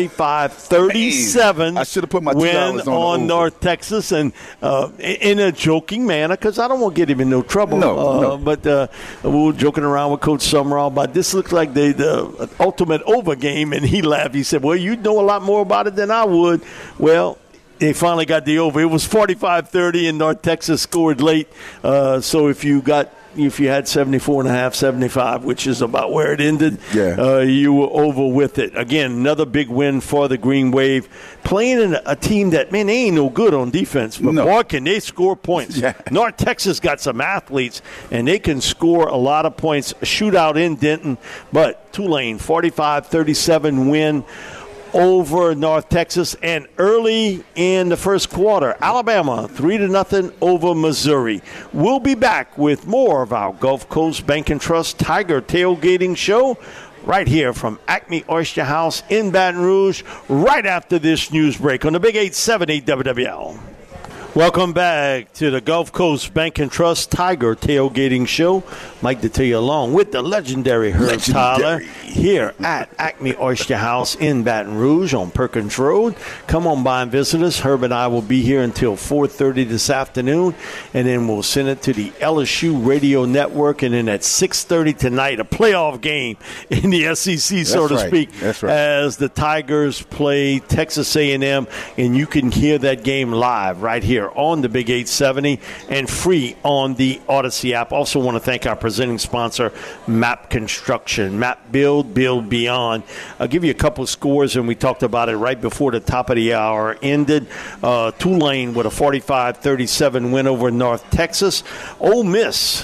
45-37 I should have put my win on North Texas, and in a joking manner, because I don't want to get him in no trouble. No. But we were joking around with Coach Summerall about this looks like the ultimate over game, and he laughed. He said, well, you know a lot more about it than I would. Well, they finally got the over. It was 45-30, and North Texas scored late. So if you had 74.5, 75, which is about where it ended, you were over with it. Again, another big win for the Green Wave. Playing in a team that, man, they ain't no good on defense. But, boy, can they score points. Yeah. North Texas got some athletes, and they can score a lot of points. A shootout in Denton. But Tulane, 45-37 win over North Texas. And early in the first quarter, Alabama 3-0 over Missouri. We'll be back with more of our Gulf Coast Bank and Trust Tiger Tailgating Show right here from Acme Oyster House in Baton Rouge right after this news break on the Big 870 WWL. Welcome back to the Gulf Coast Bank and Trust Tiger Tailgating Show. Mike Detillier along with the legendary Herb Tyler here at Acme Oyster House in Baton Rouge on Perkins Road. Come on by and visit us. Herb and I will be here until 4:30 this afternoon, and then we'll send it to the LSU Radio Network, and then at 6:30 tonight, a playoff game in the SEC, so to speak, as the Tigers play Texas A&M, and you can hear that game live right here on the Big 870 and free on the Odyssey app. Also want to thank our presenting sponsor, MAP Construction. MAP Build Beyond. I'll give you a couple of scores, and we talked about it right before the top of the hour ended. Tulane with a 45-37 win over North Texas. Ole Miss,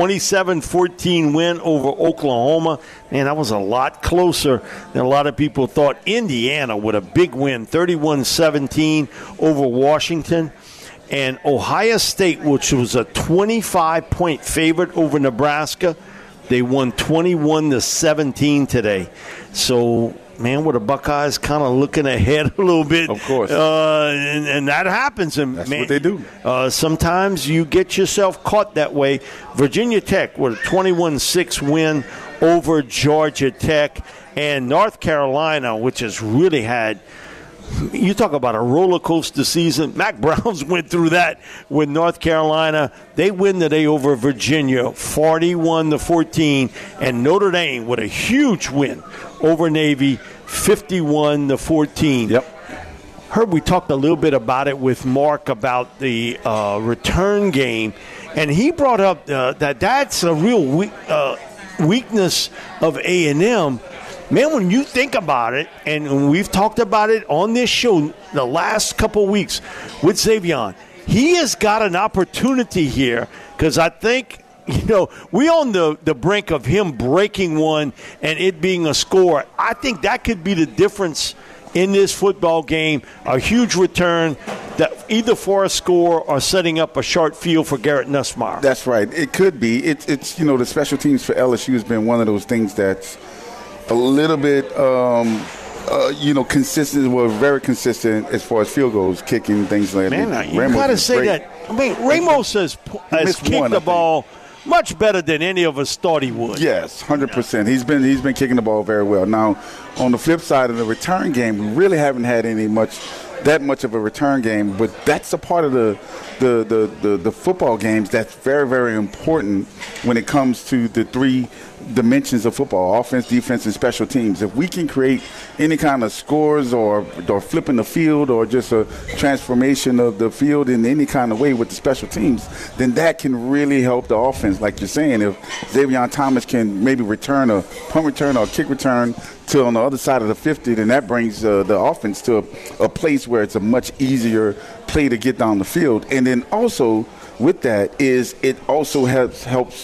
27-14 win over Oklahoma. Man, that was a lot closer than a lot of people thought. Indiana with a big win, 31-17 over Washington. And Ohio State, which was a 25-point favorite over Nebraska, they won 21-17 today. So, man, with the Buckeyes kind of looking ahead a little bit. Of course. And that happens. And that's man, what they do. Sometimes you get yourself caught that way. Virginia Tech with a 21-6 win over Georgia Tech. And North Carolina, which has really had – you talk about a roller coaster season. Mac Browns went through that with North Carolina. They win today over Virginia, 41-14, and Notre Dame with a huge win over Navy, 51-14. Yep. Herb, we talked a little bit about it with Mark about the return game, and he brought up that that's a real weakness of A&M. Man, when you think about it, and we've talked about it on this show the last couple of weeks with Xavier, he has got an opportunity here because I think, we're on the brink of him breaking one and it being a score. I think that could be the difference in this football game, a huge return that either for a score or setting up a short field for Garrett Nussmeier. That's right. It could be. It's the special teams for LSU has been one of those things that's a little bit, consistent. Well, very consistent as far as field goals, kicking, things like that. Man, you got to say great. That. I mean, Ramos has kicked the ball much better than any of us thought he would. Yes, 100%. He's been kicking the ball very well. Now, on the flip side of the return game, we really haven't had that much of a return game, but that's a part of the football games that's very, very important when it comes to the three dimensions of football: offense, defense, and special teams. If we can create any kind of scores or flipping the field or just a transformation of the field in any kind of way with the special teams, then that can really help the offense. Like you're saying, if Xavier Thomas can maybe return a punt return or a kick return to on the other side of the 50, then that brings the offense to a place where it's a much easier play to get down the field. And then also with that is it also helps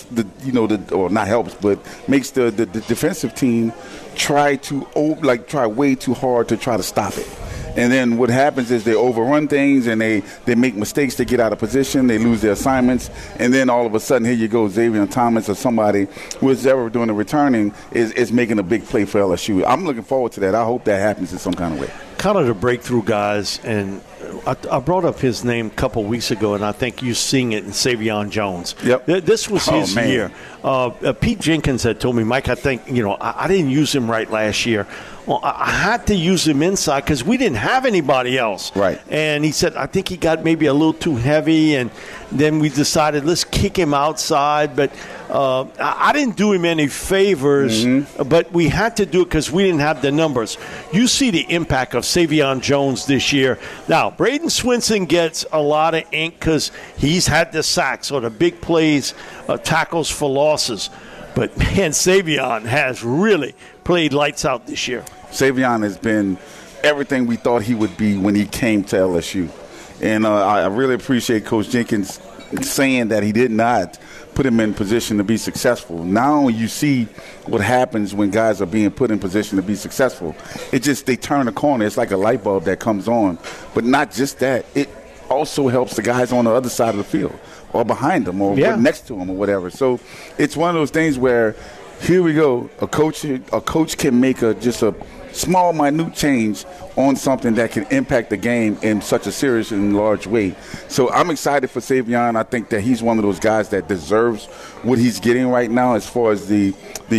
makes the defensive team try way too hard to try to stop it. And then what happens is they overrun things and they make mistakes to get out of position. They lose their assignments. And then all of a sudden, here you go, Xavier Thomas or somebody who is ever doing the returning is making a big play for LSU. I'm looking forward to that. I hope that happens in some kind of way. Kind of the breakthrough guys, and I brought up his name a couple of weeks ago, and I think you're seeing it in Savion Jones. Yep. This was his year. Pete Jenkins had told me, Mike, I think, I didn't use him right last year. Well, I had to use him inside because we didn't have anybody else. Right. And he said, I think he got maybe a little too heavy, and then we decided let's kick him outside. But I didn't do him any favors, but we had to do it because we didn't have the numbers. You see the impact of Savion Jones this year. Now, Braden Swinson gets a lot of ink because he's had the sacks or the big plays, tackles for losses. But, man, Savion has really played lights out this year. Savion has been everything we thought he would be when he came to LSU. And I really appreciate Coach Jenkins saying that he did not put him in position to be successful. Now you see what happens when guys are being put in position to be successful. They turn a corner. It's like a light bulb that comes on. But not just that. It also helps the guys on the other side of the field or behind them or next to them or whatever. So it's one of those things where here we go. A coach can make just a small, minute change on something that can impact the game in such a serious and large way. So I'm excited for Savion. I think that he's one of those guys that deserves what he's getting right now as far as the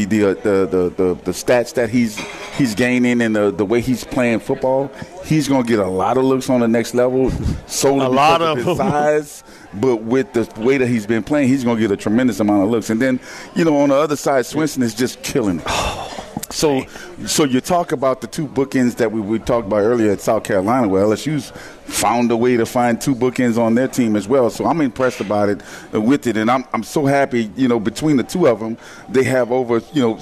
stats that he's gaining and the way he's playing football. He's going to get a lot of looks on the next level solely because of his size. But with the way that he's been playing, he's going to get a tremendous amount of looks. And then, on the other side, Swinson is just killing it. So you talk about the two bookends that we talked about earlier at South Carolina, where LSU's found a way to find two bookends on their team as well. So I'm impressed about it with it, and I'm so happy. Between the two of them, they have over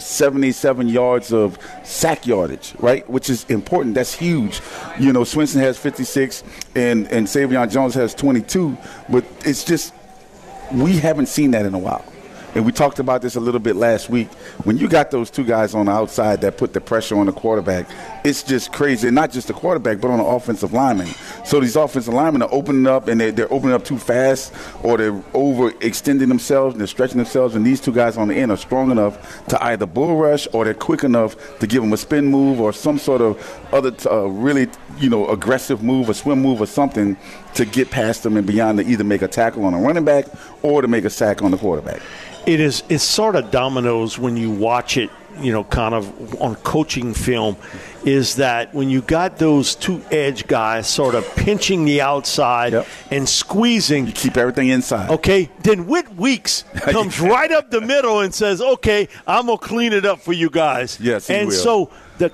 77 yards of sack yardage, right? Which is important. That's huge. Swinson has 56, and Savion Jones has 22. But it's just we haven't seen that in a while. And we talked about this a little bit last week. When you got those two guys on the outside that put the pressure on the quarterback, it's just crazy. And not just the quarterback, but on the offensive lineman. So these offensive linemen are opening up, and they're opening up too fast, or they're overextending themselves, and they're stretching themselves. And these two guys on the end are strong enough to either bull rush, or they're quick enough to give them a spin move or some sort of other really aggressive move, a swim move or something to get past them and beyond to either make a tackle on a running back or to make a sack on the quarterback. It's sort of dominoes when you watch it, kind of on coaching film, is that when you got those two edge guys sort of pinching the outside and squeezing. You keep everything inside. Okay. Then Whit Weeks comes right up the middle and says, okay, I'm going to clean it up for you guys. Yes, he will. So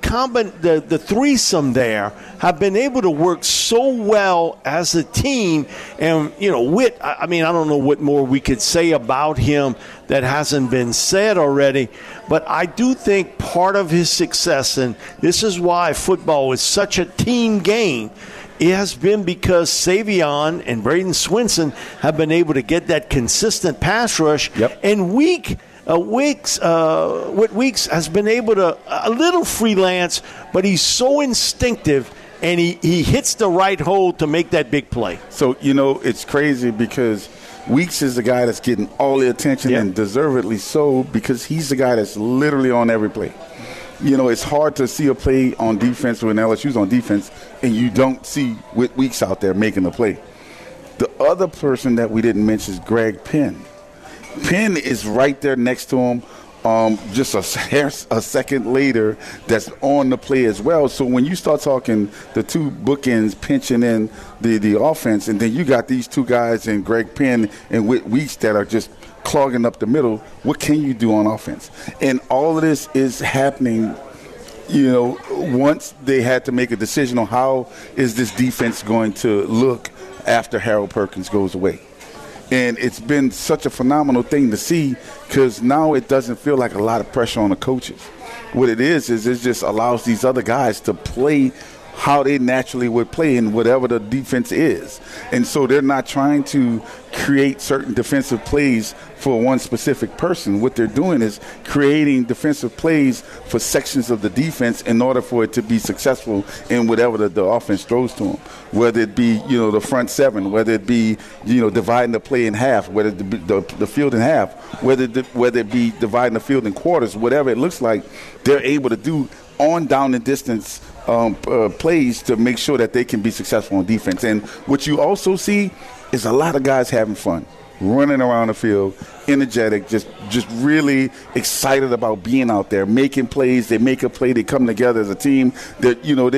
the threesome there have been able to work so well as a team. And, Whit, I don't know what more we could say about him that hasn't been said already. But I do think part of his success, and this is why football is such a team game, it has been because Savion and Braden Swinson have been able to get that consistent pass rush. And Whit Weeks has been able to a little freelance, but he's so instinctive, and he hits the right hole to make that big play. So, it's crazy because Weeks is the guy that's getting all the attention and deservedly so, because he's the guy that's literally on every play. It's hard to see a play on defense when LSU's on defense and you don't see Whit Weeks out there making the play. The other person that we didn't mention is Greg Penn. Penn is right there next to him, just a second later, that's on the play as well. So when you start talking the two bookends pinching in the offense, and then you got these two guys in Greg Penn and Whit Weeks that are just clogging up the middle, what can you do on offense? And all of this is happening, once they had to make a decision on how is this defense going to look after Harold Perkins goes away. And it's been such a phenomenal thing to see, because now it doesn't feel like a lot of pressure on the coaches. What it is it just allows these other guys to play how they naturally would play in whatever the defense is. And so they're not trying to create certain defensive plays for one specific person. What they're doing is creating defensive plays for sections of the defense in order for it to be successful in whatever the offense throws to them. Whether it be, the front seven, whether it be, dividing the play in half, whether it be the field in half, whether it be dividing the field in quarters, whatever it looks like, they're able to do on down and distance plays to make sure that they can be successful on defense. And what you also see is a lot of guys having fun, running around the field, energetic, just really excited about being out there, making plays. They make a play, they come together as a team. They're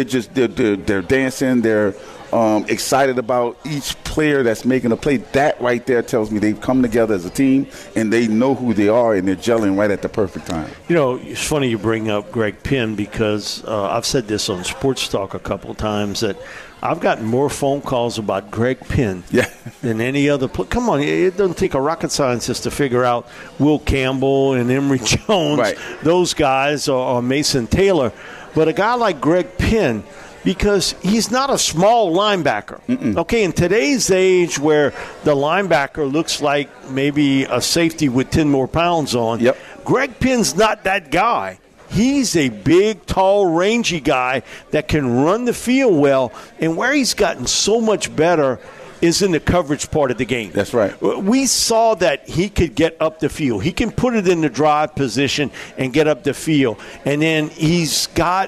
dancing, they're excited about each player that's making a play. That right there tells me they've come together as a team and they know who they are, and they're gelling right at the perfect time. It's funny you bring up Greg Penn, because I've said this on Sports Talk a couple of times that I've gotten more phone calls about Greg Penn than any other player. Come on, it doesn't take a rocket scientist to figure out Will Campbell and Emory Jones, those guys, or Mason Taylor. But a guy like Greg Penn, because he's not a small linebacker. Okay, in today's age where the linebacker looks like maybe a safety with 10 more pounds on, Greg Penn's not that guy. He's a big, tall, rangy guy that can run the field well, and where he's gotten so much better is in the coverage part of the game. That's right. We saw that he could get up the field. He can put it in the drive position and get up the field. And then he's got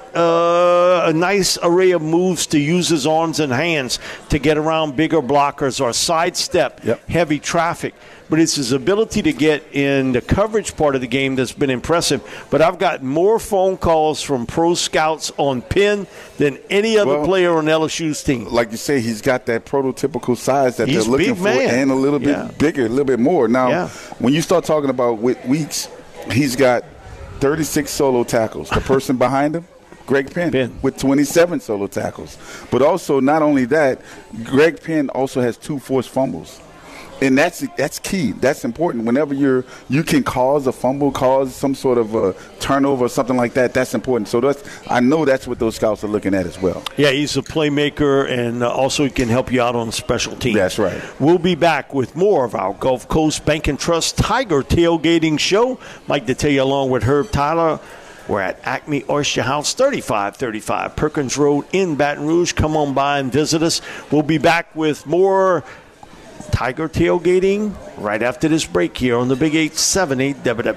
a nice array of moves to use his arms and hands to get around bigger blockers or sidestep heavy traffic. But it's his ability to get in the coverage part of the game that's been impressive. But I've got more phone calls from pro scouts on Penn than any other player on LSU's team. Like you say, he's got that prototypical size that they're looking for and a little bit bigger, a little bit more. Now, when you start talking about Weeks, he's got 36 solo tackles. The person behind him, Greg Penn, with 27 solo tackles. But also, not only that, Greg Penn also has 2 forced fumbles. And that's key. That's important. Whenever you can cause a fumble, cause some sort of a turnover or something like that, that's important. So I know that's what those scouts are looking at as well. Yeah, he's a playmaker, and also he can help you out on special teams. That's right. We'll be back with more of our Gulf Coast Bank and Trust Tiger Tailgating Show. Mike Detillier along with Herb Tyler. We're at Acme Oyster House, 3535 Perkins Road in Baton Rouge. Come on by and visit us. We'll be back with more Tiger Tailgating right after this break here on the Big 870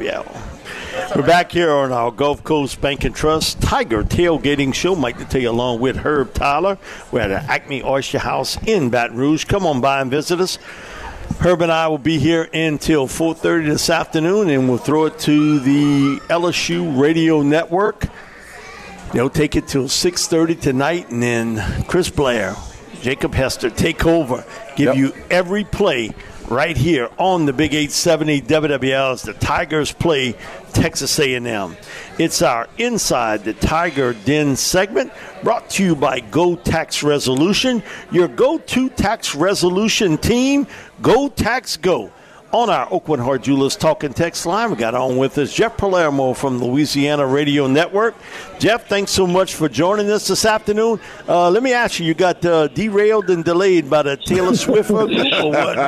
WWL. We're back here on our Gulf Coast Bank and Trust Tiger Tailgating Show. Mike Detillier along with Herb Tyler. We're at the Acme Oyster House in Baton Rouge. Come on by and visit us. Herb and I will be here until 4:30 this afternoon, and we'll throw it to the LSU Radio Network. They'll take it till 6:30 tonight, and then Chris Blair, Jacob Hester take over, give you every play right here on the Big 870 WWL as the Tigers play Texas A&M. It's our Inside the Tiger Den segment brought to you by Go Tax Resolution, your go-to tax resolution team. Go Tax Go. On our Oakwood Hart Jewelers Talking Text line, we got on with us Jeff Palermo from Louisiana Radio Network. Jeff, thanks so much for joining us this afternoon. Let me ask you got derailed and delayed by the Taylor Swift or what?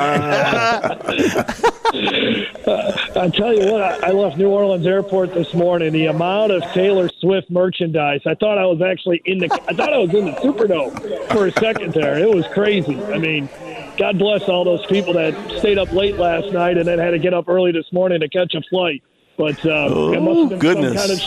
I tell you what, I left New Orleans Airport this morning. The amount of Taylor Swift merchandise, I thought I was actually in the Superdome for a second there. It was crazy. I mean, God bless all those people that stayed up late last night and then had to get up early this morning to catch a flight. But it must have been some kind of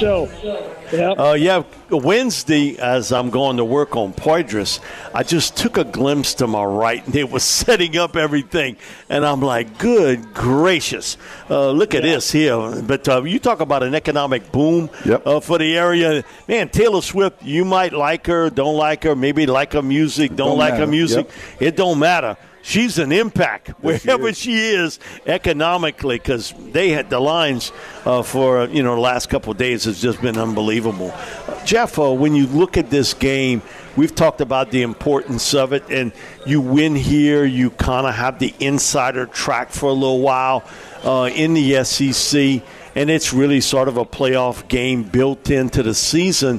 show. Wednesday, as I'm going to work on Poydras, I just took a glimpse to my right, and they were setting up everything. And I'm like, good gracious, look at this here. But you talk about an economic boom for the area. Man, Taylor Swift, you might like her, don't like her, maybe like her music, don't like her music. It don't matter. She's an impact wherever she is economically, because they had the lines for the last couple of days has just been unbelievable. Jeff, when you look at this game, we've talked about the importance of it, and you win here, you kind of have the insider track for a little while in the SEC, and it's really sort of a playoff game built into the season.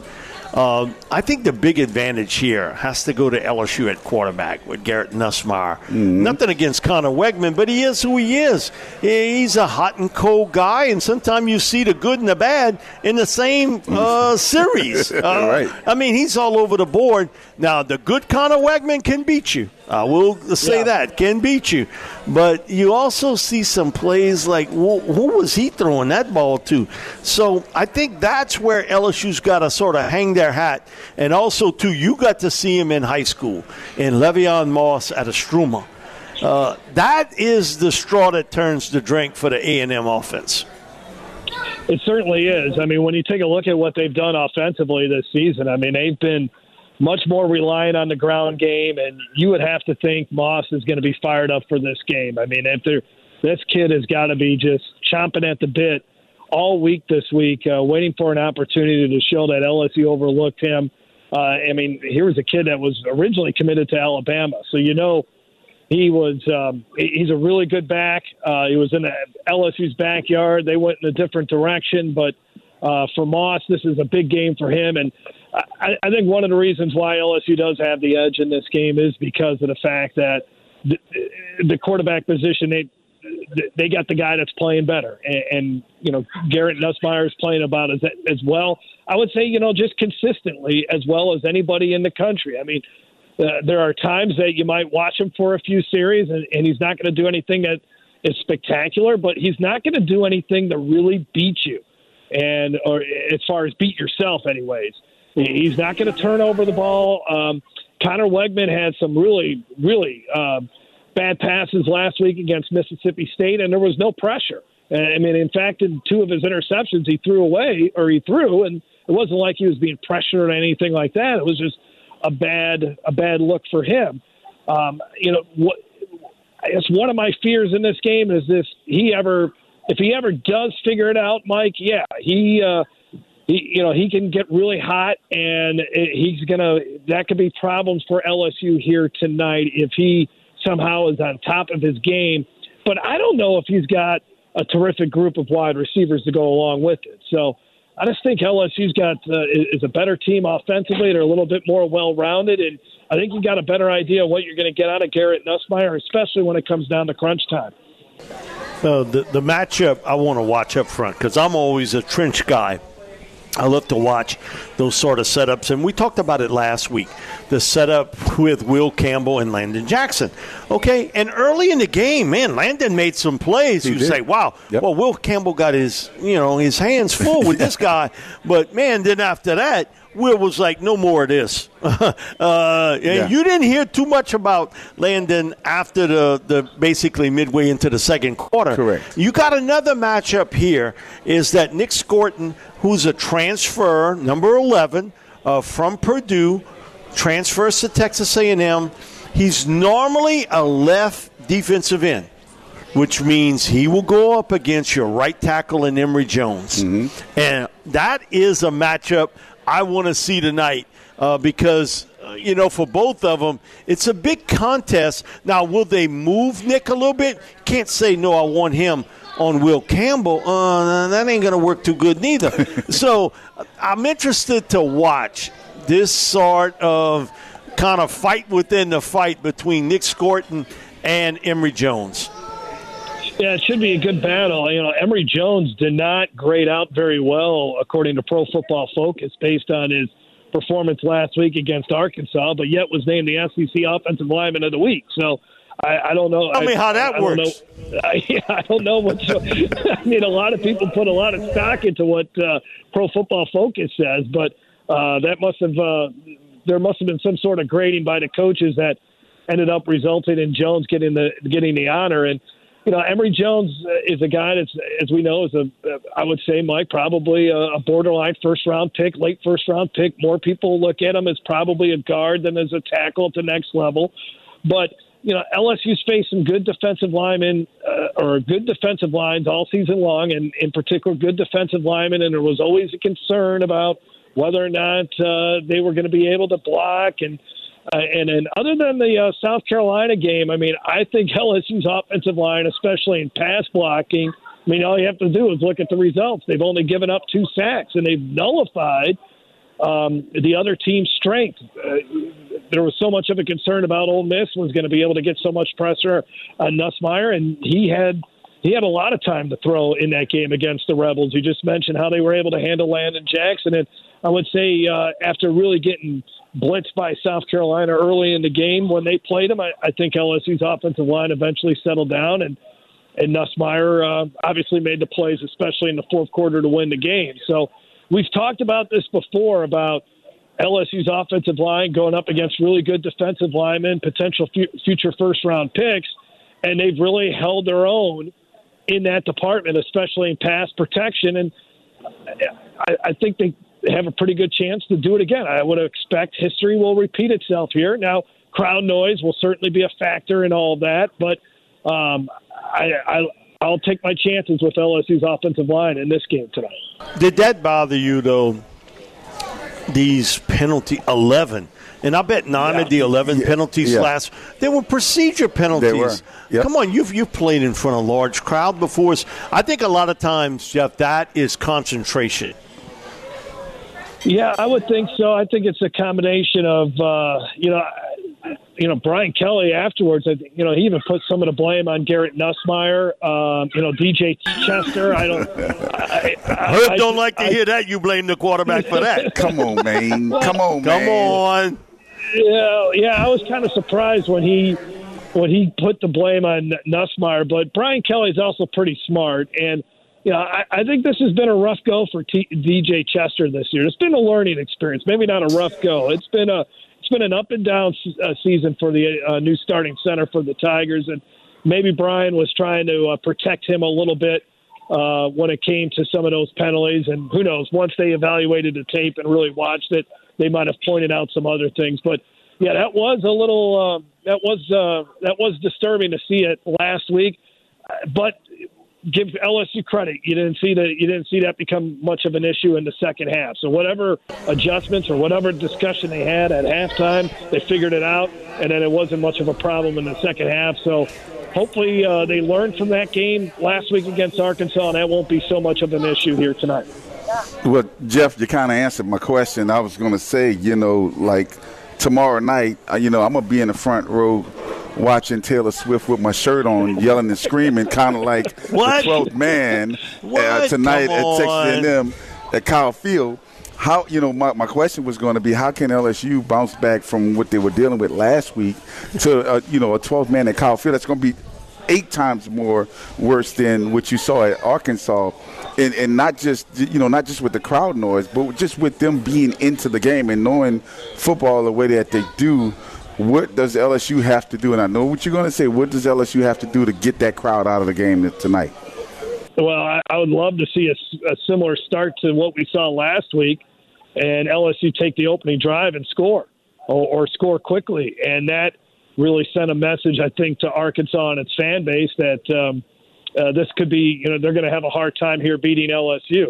I think the big advantage here has to go to LSU at quarterback with Garrett Nussmeier. Nothing against Connor Wegman, but he is who he is. He's a hot and cold guy, and sometimes you see the good and the bad in the same series. Right. I mean, he's all over the board. Now, the good Connor Wegman can beat you. I will say that, can beat you. But you also see some plays like, who was he throwing that ball to? So I think that's where LSU's got to sort of hang their hat. And also, too, you got to see him in high school, in Le'Veon Moss at Estruma. That is the straw that turns the drink for the A&M offense. It certainly is. I mean, when you take a look at what they've done offensively this season, I mean, they've been much more reliant on the ground game, and you would have to think Moss is going to be fired up for this game. I mean, this kid has got to be just chomping at the bit all week this week, waiting for an opportunity to show that LSU overlooked him. I mean, here was a kid that was originally committed to Alabama, so he was he's a really good back. He was in LSU's backyard. They went in a different direction, but for Moss, this is a big game for him. And I think one of the reasons why LSU does have the edge in this game is because of the fact that the quarterback position, they got the guy that's playing better. And Garrett Nussmeier is playing about as well. I would say, just consistently as well as anybody in the country. I mean, there are times that you might watch him for a few series, and he's not going to do anything that is spectacular, but he's not going to do anything to really beat you, or as far as beat yourself anyways. He's not going to turn over the ball. Connor Wegman had some really, really bad passes last week against Mississippi State, and there was no pressure. I mean, in fact, in 2 of his interceptions, he threw, and it wasn't like he was being pressured or anything like that. It was just a bad look for him. I guess one of my fears in this game is if he ever does figure it out, Mike. Yeah, he can get really hot, and that could be problems for LSU here tonight if he somehow is on top of his game. But I don't know if he's got a terrific group of wide receivers to go along with it. So I just think LSU's is a better team offensively. They're a little bit more well-rounded, and I think you got a better idea of what you're going to get out of Garrett Nussmeier, especially when it comes down to crunch time. The matchup I want to watch up front, because I'm always a trench guy. I love to watch those sort of setups, and we talked about it last week, the setup with Will Campbell and Landon Jackson. Okay, and early in the game, man, Landon made some plays. You say, wow, well, Will Campbell got his hands full with this guy, but, man, then after that, Will was like, no more of this. And you didn't hear too much about Landon after the basically midway into the second quarter. Correct. You got another matchup here is that Nick Scorton, who's a transfer, number 11, from Purdue, transfers to Texas A&M. He's normally a left defensive end, which means he will go up against your right tackle in Emory Jones. Mm-hmm. And that is a matchup I want to see tonight because, for both of them, it's a big contest. Now, will they move Nick a little bit? Can't say, no, I want him on Will Campbell. That ain't going to work too good neither. So I'm interested to watch this sort of kind of fight within the fight between Nick Scorton and Emory Jones. Yeah, it should be a good battle. Emory Jones did not grade out very well, according to Pro Football Focus, based on his performance last week against Arkansas, but yet was named the SEC Offensive Lineman of the Week. So I don't know. Tell me how that works. I don't know what. I mean, a lot of people put a lot of stock into what Pro Football Focus says, but there must have been some sort of grading by the coaches that ended up resulting in Jones getting the honor. And Emory Jones is a guy that's, as we know, I would say, Mike, probably a borderline first-round pick, late first-round pick. More people look at him as probably a guard than as a tackle at the next level. But, LSU's faced some good defensive linemen or good defensive lines all season long, and in particular good defensive linemen, and there was always a concern about whether or not they were going to be able to block. And then other than the South Carolina game, I mean, I think LSU's offensive line, especially in pass blocking, I mean, all you have to do is look at the results. They've only given up 2 sacks, and they've nullified the other team's strength. There was so much of a concern about Ole Miss was going to be able to get so much pressure on Nussmeier, and he had a lot of time to throw in that game against the Rebels. You just mentioned how they were able to handle Landon Jackson, and I would say after really getting blitzed by South Carolina early in the game when they played them, I think LSU's offensive line eventually settled down, and Nussmeier obviously made the plays, especially in the fourth quarter, to win the game. So we've talked about this before about LSU's offensive line going up against really good defensive linemen, potential future first-round picks, and they've really held their own in that department, especially in pass protection. And I think they have a pretty good chance to do it again. I would expect history will repeat itself here. Now, crowd noise will certainly be a factor in all of that, but I'll take my chances with LSU's offensive line in this game tonight. Did that bother you, though, these penalty 11? And I bet 9 of the 11 penalties last, they were procedure penalties. They were. Yep. Come on, you've played in front of a large crowd before. I think a lot of times, Jeff, that is concentration. Yeah, I would think so. I think it's a combination of, Brian Kelly afterwards, he even put some of the blame on Garrett Nussmeier, DJ Chester. Herb don't like to hear that. You blame the quarterback for that. Come on, man. Come on. Yeah, I was kind of surprised when he put the blame on Nussmeier, but Brian Kelly's also pretty smart, and I think this has been a rough go for DJ Chester this year. It's been a learning experience, maybe not a rough go. It's been an up and down season for the new starting center for the Tigers, and maybe Brian was trying to protect him a little bit when it came to some of those penalties. And who knows? Once they evaluated the tape and really watched it, they might have pointed out some other things. But yeah, that was a little that was disturbing to see it last week. But give LSU credit. You didn't see that become much of an issue in the second half. So whatever adjustments or whatever discussion they had at halftime, they figured it out, and then it wasn't much of a problem in the second half. So hopefully they learned from that game last week against Arkansas, and that won't be so much of an issue here tonight. Well, Jeff, you kind of answered my question. I was going to say, tomorrow night, I'm going to be in the front row watching Taylor Swift with my shirt on, yelling and screaming, kind of like the 12th man tonight at Texas A&M at Kyle Field. How my question was going to be, how can LSU bounce back from what they were dealing with last week to a 12th man at Kyle Field? That's going to be 8 times more worse than what you saw at Arkansas, and not just with the crowd noise, but just with them being into the game and knowing football the way that they do. What does LSU have to do? And I know what you're going to say. What does LSU have to do to get that crowd out of the game tonight? Well, I would love to see a similar start to what we saw last week, and LSU take the opening drive and score, or score quickly. And that really sent a message, I think, to Arkansas and its fan base that this could be, they're going to have a hard time here beating LSU.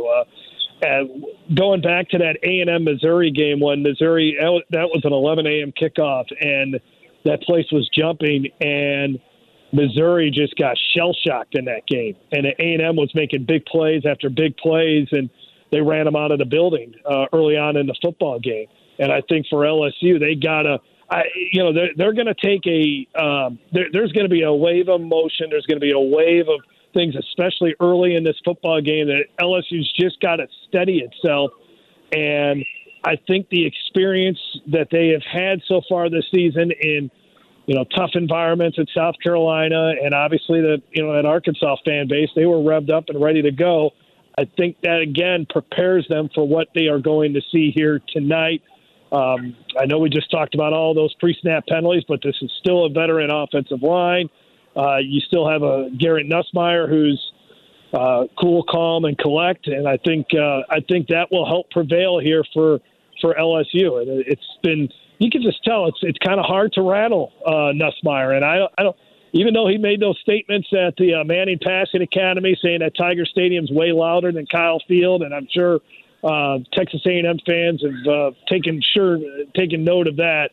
Going back to that A&M Missouri game when Missouri, that was an 11 a.m. kickoff, and that place was jumping, and Missouri just got shell-shocked in that game. And A&M was making big plays after big plays, and they ran them out of the building early on in the football game. And I think for LSU, they got to they're going to take there's going to be a wave of motion. There's going to be a wave of things, especially early in this football game, that LSU's just got to steady itself. And I think the experience that they have had so far this season in, tough environments at South Carolina, and obviously that Arkansas fan base, they were revved up and ready to go. I think that, again, prepares them for what they are going to see here tonight. I know we just talked about all those pre-snap penalties, but this is still a veteran offensive line. You still have a Garrett Nussmeier who's cool, calm, and collect, and I think that will help prevail here for LSU. And it's been, you can just tell it's kind of hard to rattle Nussmeier, and I don't. Even though he made those statements at the Manning Passing Academy saying that Tiger Stadium's way louder than Kyle Field, and I'm sure Texas A&M fans have taken note of that.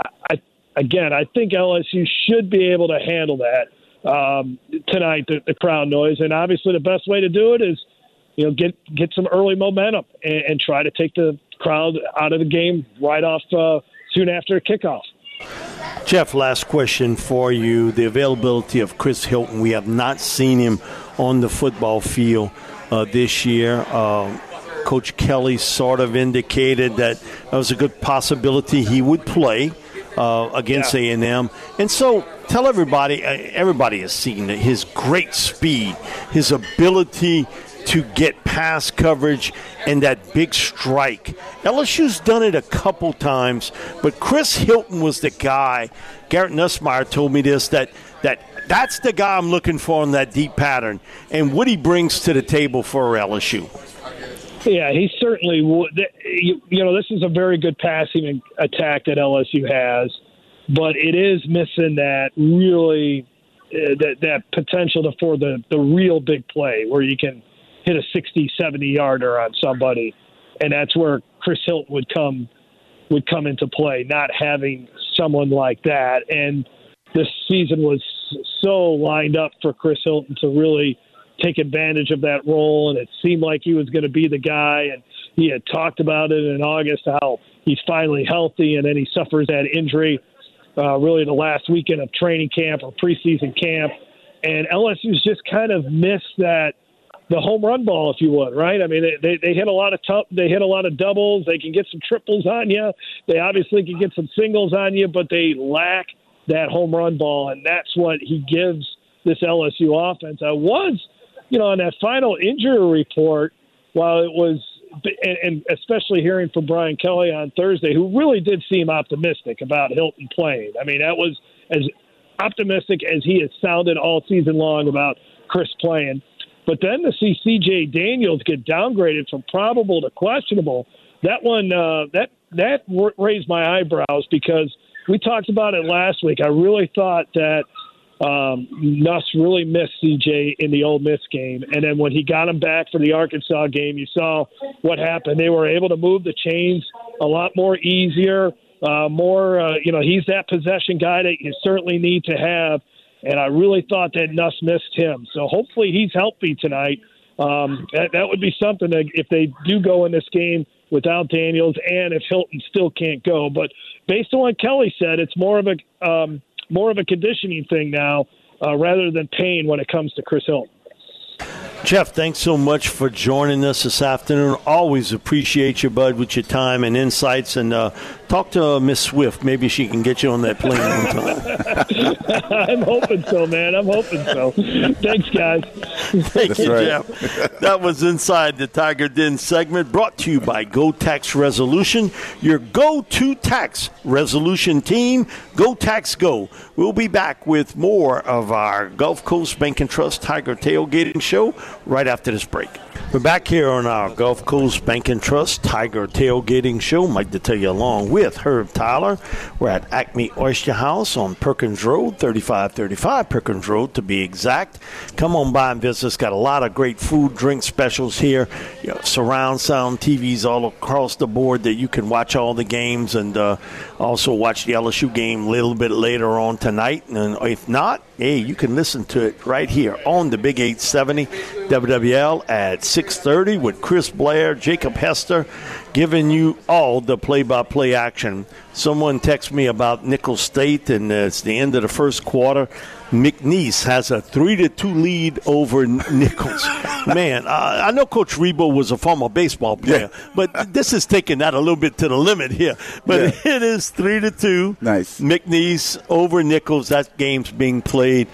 I think LSU should be able to handle that tonight, the crowd noise. And obviously the best way to do it is, get some early momentum and try to take the crowd out of the game right off soon after kickoff. Jeff, last question for you. The availability of Chris Hilton. We have not seen him on the football field this year. Coach Kelly sort of indicated that was a good possibility he would play against A&M. And so tell everybody has seen his great speed, his ability to get pass coverage, and that big strike. LSU's done it a couple times, but Chris Hilton was the guy. Garrett Nussmeier told me this, that's the guy I'm looking for in that deep pattern, and what he brings to the table for LSU. Yeah, he certainly would. This is a very good passing attack that LSU has, but it is missing that really that potential for the real big play where you can hit a 60, 70-yarder on somebody, and that's where Chris Hilton would come into play, not having someone like that. And this season was so lined up for Chris Hilton to really take advantage of that role, and it seemed like he was going to be the guy. And He had talked about it in August, how he's finally healthy, and then he suffers that injury really the last weekend of training camp or preseason camp. And LSU's just kind of missed the home run ball, if you would, right? I mean, they hit a lot of they hit a lot of doubles. They can get some triples on you. They obviously can get some singles on you, but they lack that home run ball, and that's what he gives this LSU offense. I was, on that final injury report, while it was, and especially hearing from Brian Kelly on Thursday, who really did seem optimistic about Hilton playing. I mean, that was as optimistic as he has sounded all season long about Chris playing. But then to see C.J. Daniels get downgraded from probable to questionable, that one that raised my eyebrows, because we talked about it last week. I really thought that Nuss really missed C.J. in the Ole Miss game. And then when he got him back for the Arkansas game, you saw what happened. They were able to move the chains a lot more easier, he's that possession guy that you certainly need to have. And I really thought that Nuss missed him. So hopefully he's healthy tonight. That would be something that if they do go in this game without Daniels, and if Hilton still can't go. But based on what Kelly said, it's more of a conditioning thing now rather than pain when it comes to Chris Hilton. Jeff, thanks so much for joining us this afternoon. Always appreciate you, bud, with your time and insights. And talk to Miss Swift. Maybe she can get you on that plane one time. I'm hoping so, man. I'm hoping so. Thanks, guys. Thank you, Jeff. That was Inside the Tiger Den segment, brought to you by Go Tax Resolution, your go-to tax resolution team. Go Tax Go. We'll be back with more of our Gulf Coast Bank and Trust Tiger Tailgating Show right after this break. We're back here on our Gulf Coast Bank and Trust Tiger Tailgating Show. Mike Detillier along with Herb Tyler. We're at Acme Oyster House on Perkins Road, 3535 Perkins Road to be exact. Come on by and visit us. Got a lot of great food, drink specials here. Surround sound TVs all across the board that you can watch all the games, and also watch the LSU game a little bit later on tonight. And if not, hey, you can listen to it right here on the Big 870 WWL at 6:30 with Chris Blair, Jacob Hester, giving you all the play-by-play action. Someone texted me about Nicholls State, and it's the end of the first quarter. McNeese has a 3-2 lead over Nicholls. Man, I know Coach Rebo was a former baseball player, but this is taking that a little bit to the limit here. But it is 3-2. Nice. McNeese over Nicholls. That game's being played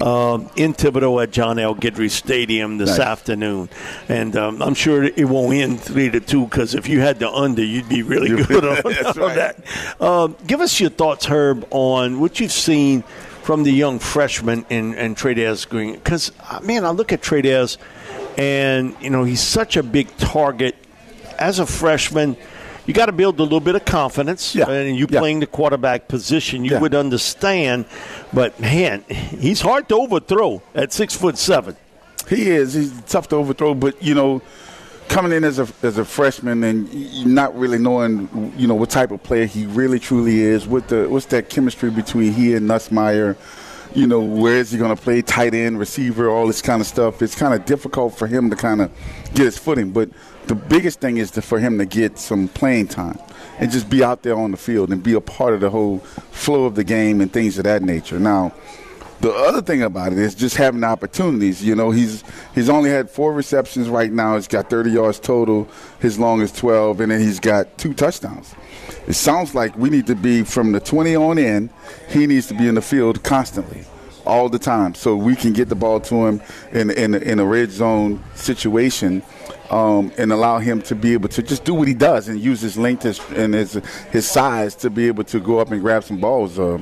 in Thibodaux at John L. Guidry Stadium this afternoon. And I'm sure it won't end 3-2, because if you had the under, you'd be really good on that. Give us your thoughts, Herb, on what you've seen from the young freshman in Tradez Green. Because, man, I look at Tradez, and, he's such a big target. As a freshman, you got to build a little bit of confidence. And you playing the quarterback position, you would understand. But, man, he's hard to overthrow at 6'7". He is. He's tough to overthrow. But, coming in as a freshman and not really knowing, what type of player he really truly is, what's that chemistry between he and Nussmeier, where is he going to play, tight end, receiver, all this kind of stuff. It's kind of difficult for him to kind of get his footing. But the biggest thing is for him to get some playing time and just be out there on the field and be a part of the whole flow of the game and things of that nature. Now, the other thing about it is just having the opportunities. He's only had 4 receptions right now. He's got 30 yards total. His long is 12, and then he's got 2 touchdowns. It sounds like we need to be from the 20 on in. He needs to be in the field constantly, all the time, so we can get the ball to him in a red zone situation. And allow him to be able to just do what he does and use his length and his size to be able to go up and grab some balls, and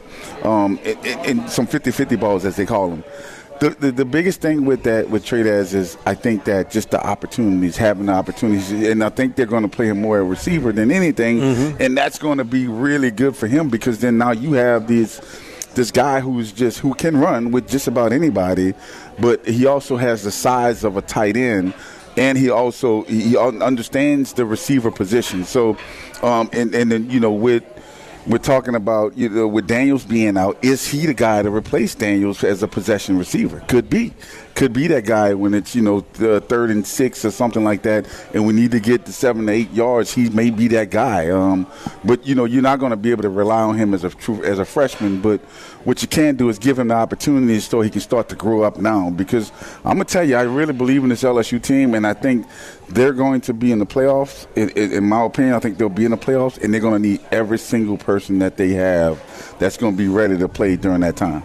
some 50-50 balls, as they call them. The biggest thing with Tradez is, I think, that just the opportunities, having the opportunities, and I think they're going to play him more a receiver than anything, and that's going to be really good for him, because then now you have this guy who can run with just about anybody, but he also has the size of a tight end. And he understands the receiver position. So, and then with we're talking about, with Daniels being out, is he the guy to replace Daniels as a possession receiver? Could be that guy when it's, the 3rd and 6 or something like that, and we need to get to 7 to 8 yards. He may be that guy. But, you're not going to be able to rely on him as a freshman. But what you can do is give him the opportunity so he can start to grow up now. Because I'm going to tell you, I really believe in this LSU team, and I think they're going to be in the playoffs. In my opinion, I think they'll be in the playoffs, and they're going to need every single person that they have that's going to be ready to play during that time.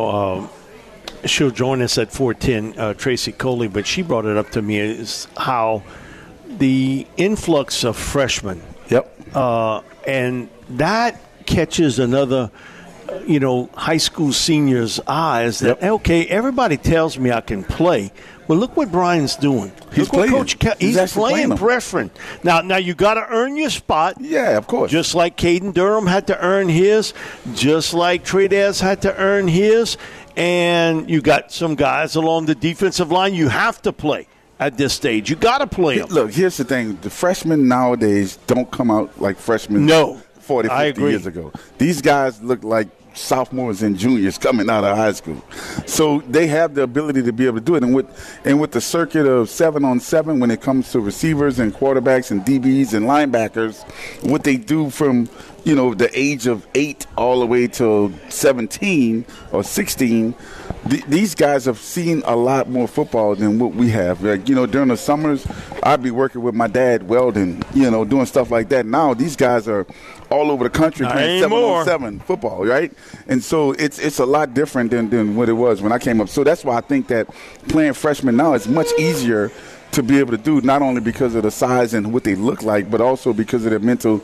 She'll join us at 4:10, Tracy Coley, but she brought it up to me is how the influx of freshmen. Yep. And that catches another, high school seniors' eyes that, okay, everybody tells me I can play. Well, look what Brian's doing. He's playing. He's playing freshman. Now you got to earn your spot. Yeah, of course. Just like Caden Durham had to earn his, just like Tradez had to earn his. And you got some guys along the defensive line you have to play at this stage. You got to play them. Look, here's the thing. The freshmen nowadays don't come out like freshmen 40, 50 years ago. These guys look like sophomores and juniors coming out of high school. So they have the ability to be able to do it. And with the circuit of 7-on-7 when it comes to receivers and quarterbacks and DBs and linebackers, what they do from the age of 8 all the way to 17 or 16, these guys have seen a lot more football than what we have. Like, during the summers, I'd be working with my dad welding, doing stuff like that. Now these guys are all over the country playing 7-on-7 football, right? And so it's a lot different than what it was when I came up. So that's why I think that playing freshman now is much easier to be able to do, not only because of the size and what they look like, but also because of their mental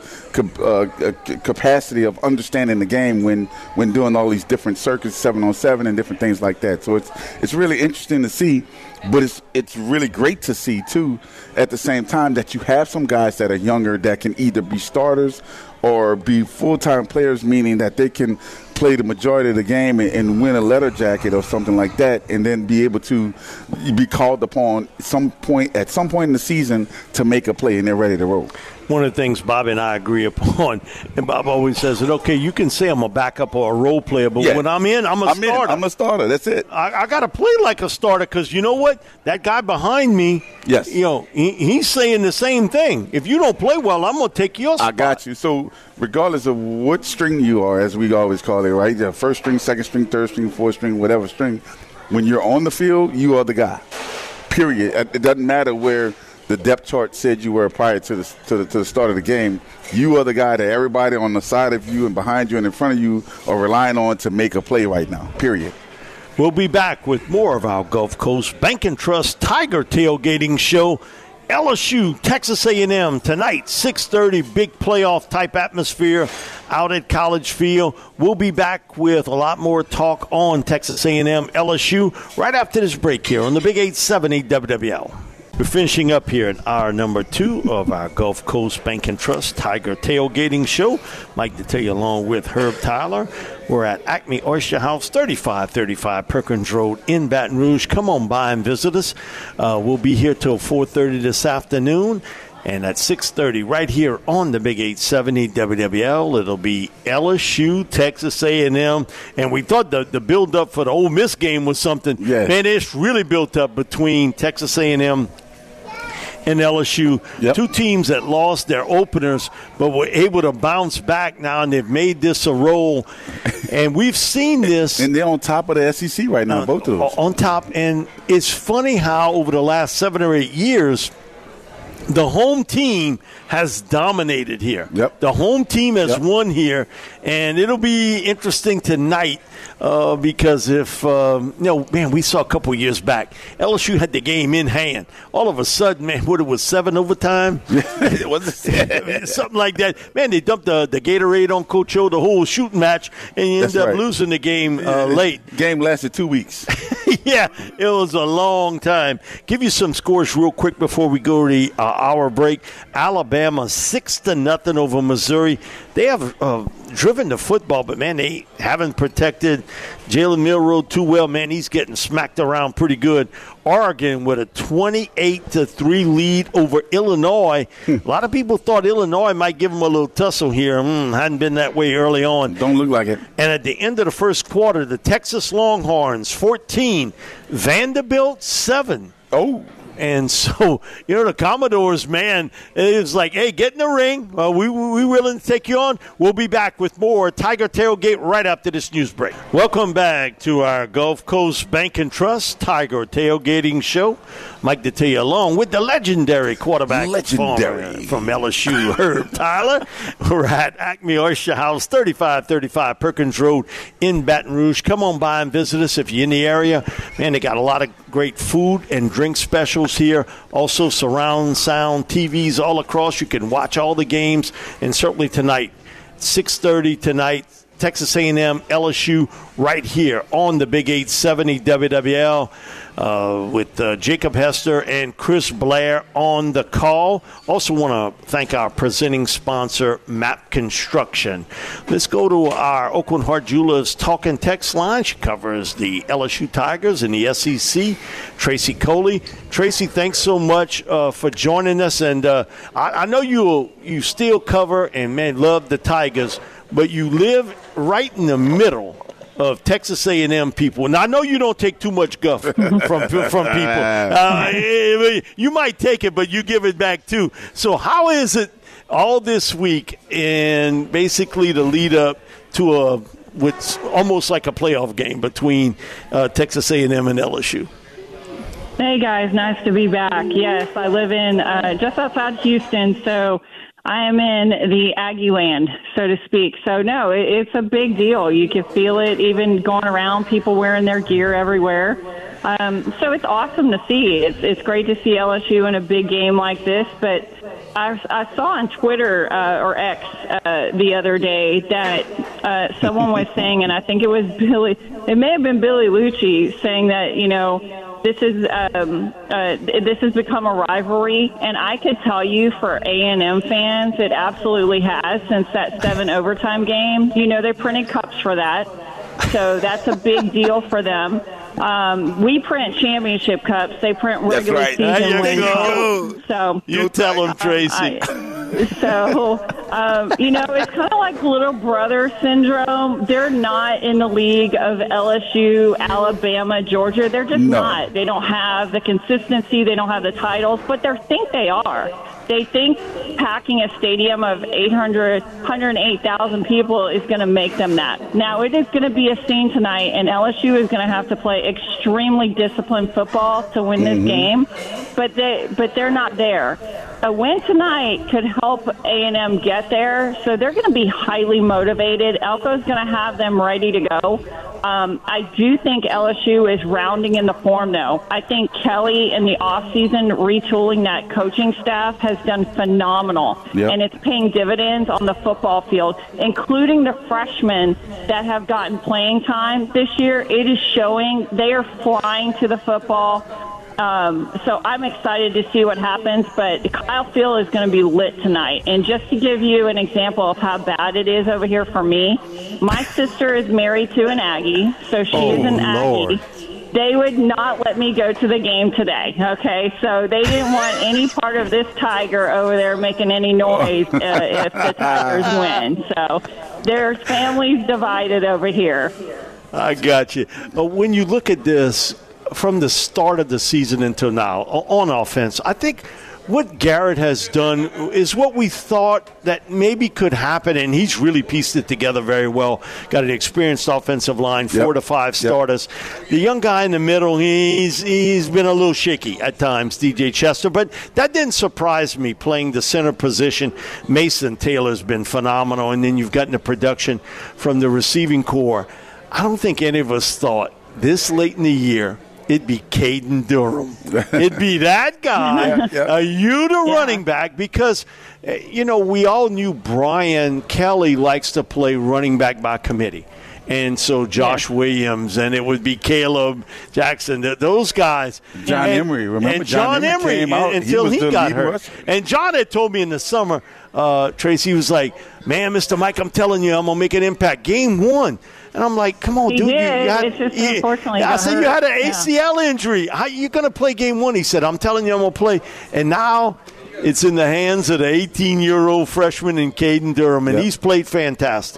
capacity of understanding the game when doing all these different circuits, 7-on-7 and different things like that. So it's really interesting to see, but it's really great to see, too, at the same time that you have some guys that are younger that can either be starters or be full-time players, meaning that they can play the majority of the game and win a letter jacket or something like that, and then be able to be called upon at some point in the season to make a play, and they're ready to roll. One of the things Bob and I agree upon, and Bob always says that, okay, you can say I'm a backup or a role player, but when I'm in, I'm a starter. I'm a starter. That's it. I got to play like a starter because you know what? That guy behind me, yes, he's saying the same thing. If you don't play well, I'm going to take your spot. I got you. So regardless of what string you are, as we always call it, right? The first string, second string, third string, fourth string, whatever string, when you're on the field, you are the guy, period. It doesn't matter where the depth chart said you were prior to the start of the game. You are the guy that everybody on the side of you and behind you and in front of you are relying on to make a play right now, period. We'll be back with more of our Gulf Coast Bank and Trust Tiger Tailgating Show. LSU, Texas A&M tonight, 6:30, big playoff type atmosphere out at College Field. We'll be back with a lot more talk on Texas A&M, LSU right after this break here on the Big 870 WWL. We're finishing up here in hour number 2 of our Gulf Coast Bank and Trust Tiger Tailgating Show. Mike Detillier along with Herb Tyler. We're at Acme Oyster House, 3535 Perkins Road in Baton Rouge. Come on by and visit us. We'll be here till 4:30 this afternoon. And at 6:30 right here on the Big 870 WWL, it'll be LSU, Texas A&M. And we thought the build-up for the Ole Miss game was something. Yes. Man, it's really built up between Texas A&M and LSU, two teams that lost their openers but were able to bounce back now, and they've made this a roll. And we've seen this. And they're on top of the SEC right now, both of those. On top. And it's funny how over the last 7 or 8 years, the home team has dominated here. Yep. The home team has won here, and it'll be interesting tonight because if, we saw a couple years back, LSU had the game in hand. All of a sudden, man, it was 7 overtime? Something like that. Man, they dumped the Gatorade on Coach O, the whole shooting match, and you end up losing the game late. Game lasted 2 weeks. Yeah, it was a long time. Give you some scores real quick before we go to the hour break. Alabama 6-0 over Missouri. They have driven the football, but, man, they haven't protected expected. Jalen Milroe too well, man, he's getting smacked around pretty good. Oregon with a 28-3 lead over Illinois. A lot of people thought Illinois might give them a little tussle here. Hadn't been that way early on. Don't look like it. And at the end of the first quarter, the Texas Longhorns 14, Vanderbilt 7. Oh. And so, the Commodores, man, it was like, hey, get in the ring. We willing to take you on. We'll be back with more Tiger Tailgate right after this news break. Welcome back to our Gulf Coast Bank and Trust Tiger Tailgating Show. Mike Detillier along with the legendary quarterback from LSU, Herb Tyler. We're at Acme Oyster House, 3535 Perkins Road in Baton Rouge. Come on by and visit us if you're in the area. Man, they got a lot of great food and drink specials here. Also surround sound TVs all across. You can watch all the games. And certainly tonight, 6:30 tonight, Texas A&M, LSU right here on the Big 870 WWL with Jacob Hester and Chris Blair on the call. Also want to thank our presenting sponsor, Map Construction. Let's go to our Oakland Heart Jewelers talk and text line. She covers the LSU Tigers and the SEC, Tracy Coley. Tracy, thanks so much for joining us. And I know you still cover and, man, love the Tigers, but you live right in the middle of Texas A&M people. Now, I know you don't take too much guff from people. You might take it, but you give it back too. So how is it all this week and basically the lead up to what's almost like a playoff game between Texas A&M and LSU? Hey, guys. Nice to be back. Yes, I live in just outside Houston, so I am in the Aggie land, so to speak. So, no, it's a big deal. You can feel it even going around, people wearing their gear everywhere. So it's awesome to see. It's great to see LSU in a big game like this. But I saw on Twitter or X the other day that someone was saying, and I think it was it may have been Billy Lucci saying that, this has become a rivalry, and I could tell you for A&M fans, it absolutely has since that 7 overtime game. They printed cups for that, so that's a big deal for them. We print championship cups; they print regular season win cups. So you tell them, Tracy. It's kind of like little brother syndrome. They're not in the league of LSU, Alabama, Georgia. They're just not. They don't have the consistency. They don't have the titles, but they think they are. They think packing a stadium of 108,000 people is going to make them that. Now, it is going to be a scene tonight, and LSU is going to have to play extremely disciplined football to win this game, but they're not there. A win tonight could help A&M get there, so they're going to be highly motivated. Elko's going to have them ready to go. I do think LSU is rounding in the form, though. I think Kelly in the offseason retooling that coaching staff has done phenomenal, and it's paying dividends on the football field, including the freshmen that have gotten playing time this year. It is showing they are flying to the football. So I'm excited to see what happens, but Kyle Field is going to be lit tonight. And just to give you an example of how bad it is over here for me, my sister is married to an Aggie, so she is an Aggie. They would not let me go to the game today, okay? So they didn't want any part of this Tiger over there making any noise if the Tigers win. So there's families divided over here. I got you. But when you look at this, from the start of the season until now, on offense, I think what Garrett has done is what we thought that maybe could happen, and he's really pieced it together very well. Got an experienced offensive line, 4 to 5 starters. The young guy in the middle, he's been a little shaky at times, DJ Chester, but that didn't surprise me playing the center position. Mason Taylor's been phenomenal, and then you've gotten the production from the receiving core. I don't think any of us thought this late in the year it'd be Caden Durham. It'd be that guy, the running back, because, we all knew Brian Kelly likes to play running back by committee. And so Josh Williams, and it would be Caleb Jackson, those guys. John Emery, remember? And John Emery came out, until he got hurt. Rusher. And John had told me in the summer, Tracy, he was like, man, Mr. Mike, I'm telling you, I'm going to make an impact. Game 1. And I'm like, come on, dude. It's just unfortunately I said, you had an ACL injury. How you going to play Game 1? He said, I'm telling you, I'm going to play. And now it's in the hands of the 18-year-old freshman in Caden Durham, and he's played fantastic.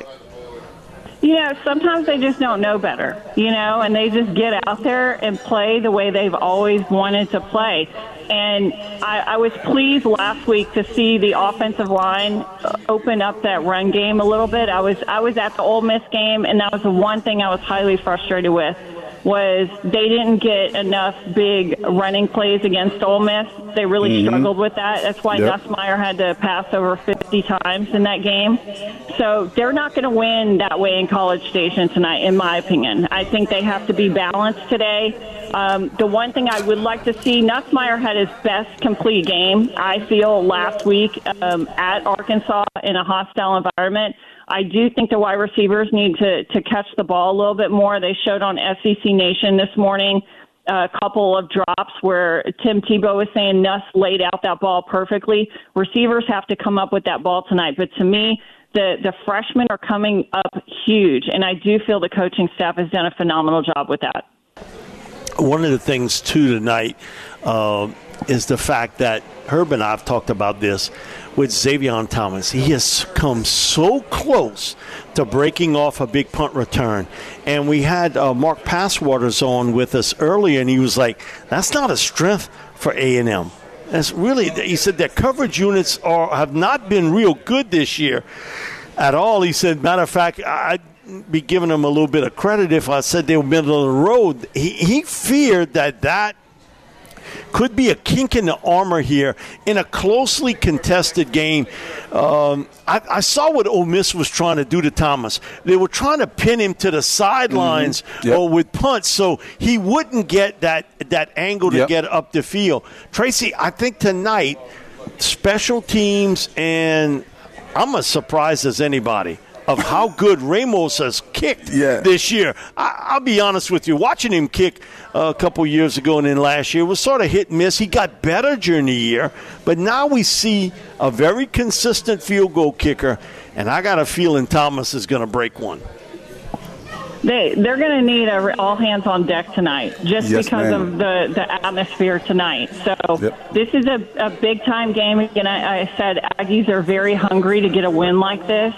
Sometimes they just don't know better, and they just get out there and play the way they've always wanted to play. And I was pleased last week to see the offensive line open up that run game a little bit. I was at the Ole Miss game, and that was the one thing I was highly frustrated with, was they didn't get enough big running plays against Ole Miss. They really struggled with that. That's why Nussmeier had to pass over 50 times in that game. So they're not going to win that way in College Station tonight, in my opinion. I think they have to be balanced today. The one thing I would like to see, Nussmeier had his best complete game, I feel, last week at Arkansas in a hostile environment. I do think the wide receivers need to catch the ball a little bit more. They showed on SEC Nation this morning a couple of drops where Tim Tebow was saying Nuss laid out that ball perfectly. Receivers have to come up with that ball tonight. But to me, the freshmen are coming up huge, and I do feel the coaching staff has done a phenomenal job with that. One of the things, too, tonight is the fact that Herb and I have talked about this with Xavier Thomas. He has come so close to breaking off a big punt return. And we had Mark Passwaters on with us earlier, and he was like, that's not a strength for A&M. That's really, he said their coverage units have not been real good this year at all. He said, matter of fact, I'd be giving them a little bit of credit if I said they were middle of the road. He feared that could be a kink in the armor here in a closely contested game. I saw what Ole Miss was trying to do to Thomas. They were trying to pin him to the sidelines with punts so he wouldn't get that angle to get up the field. Tracy, I think tonight, special teams, and I'm as surprised as anybody of how good Ramos has kicked this year. I'll be honest with you. Watching him kick a couple years ago and then last year was sort of hit and miss. He got better during the year, but now we see a very consistent field goal kicker, and I got a feeling Thomas is going to break one. They're going to need all hands on deck tonight just because of the atmosphere tonight. So this is a big-time game. Again, I said Aggies are very hungry to get a win like this.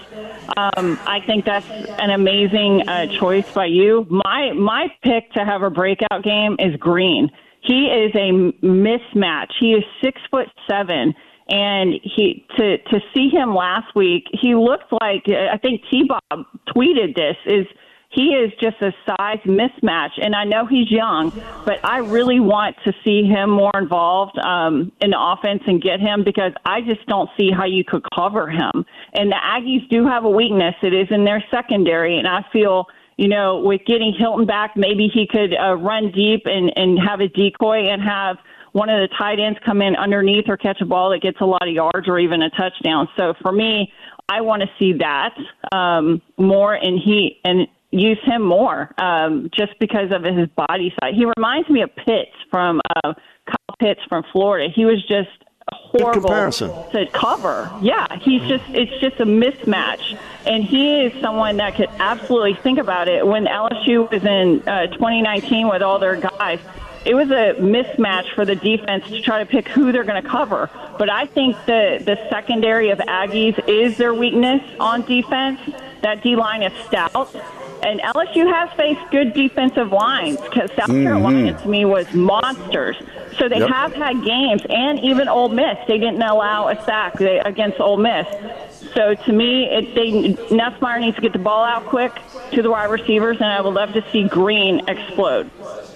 I think that's an amazing choice by you. My pick to have a breakout game is Green. He is a mismatch. He is 6'7", and to see him last week, he looked like, I think T-Bob tweeted this, he is just a size mismatch, and I know he's young, but I really want to see him more involved in the offense and get him, because I just don't see how you could cover him. And the Aggies do have a weakness. It is in their secondary, and I feel, with getting Hilton back, maybe he could run deep and have a decoy and have one of the tight ends come in underneath or catch a ball that gets a lot of yards or even a touchdown. So for me, I want to see that more, and use him more just because of his body size. He reminds me of Pitts from Kyle Pitts from Florida. He was just horrible to cover. Yeah, it's just a mismatch. And he is someone that could absolutely think about it. When LSU was in 2019 with all their guys, it was a mismatch for the defense to try to pick who they're going to cover. But I think the secondary of Aggies is their weakness on defense. That D-line is stout. And LSU has faced good defensive lines, because South Carolina, to me, was monsters. So they have had games, and even Ole Miss, they didn't allow a sack against Ole Miss. So to me, Nussmeier needs to get the ball out quick to the wide receivers, and I would love to see Green explode.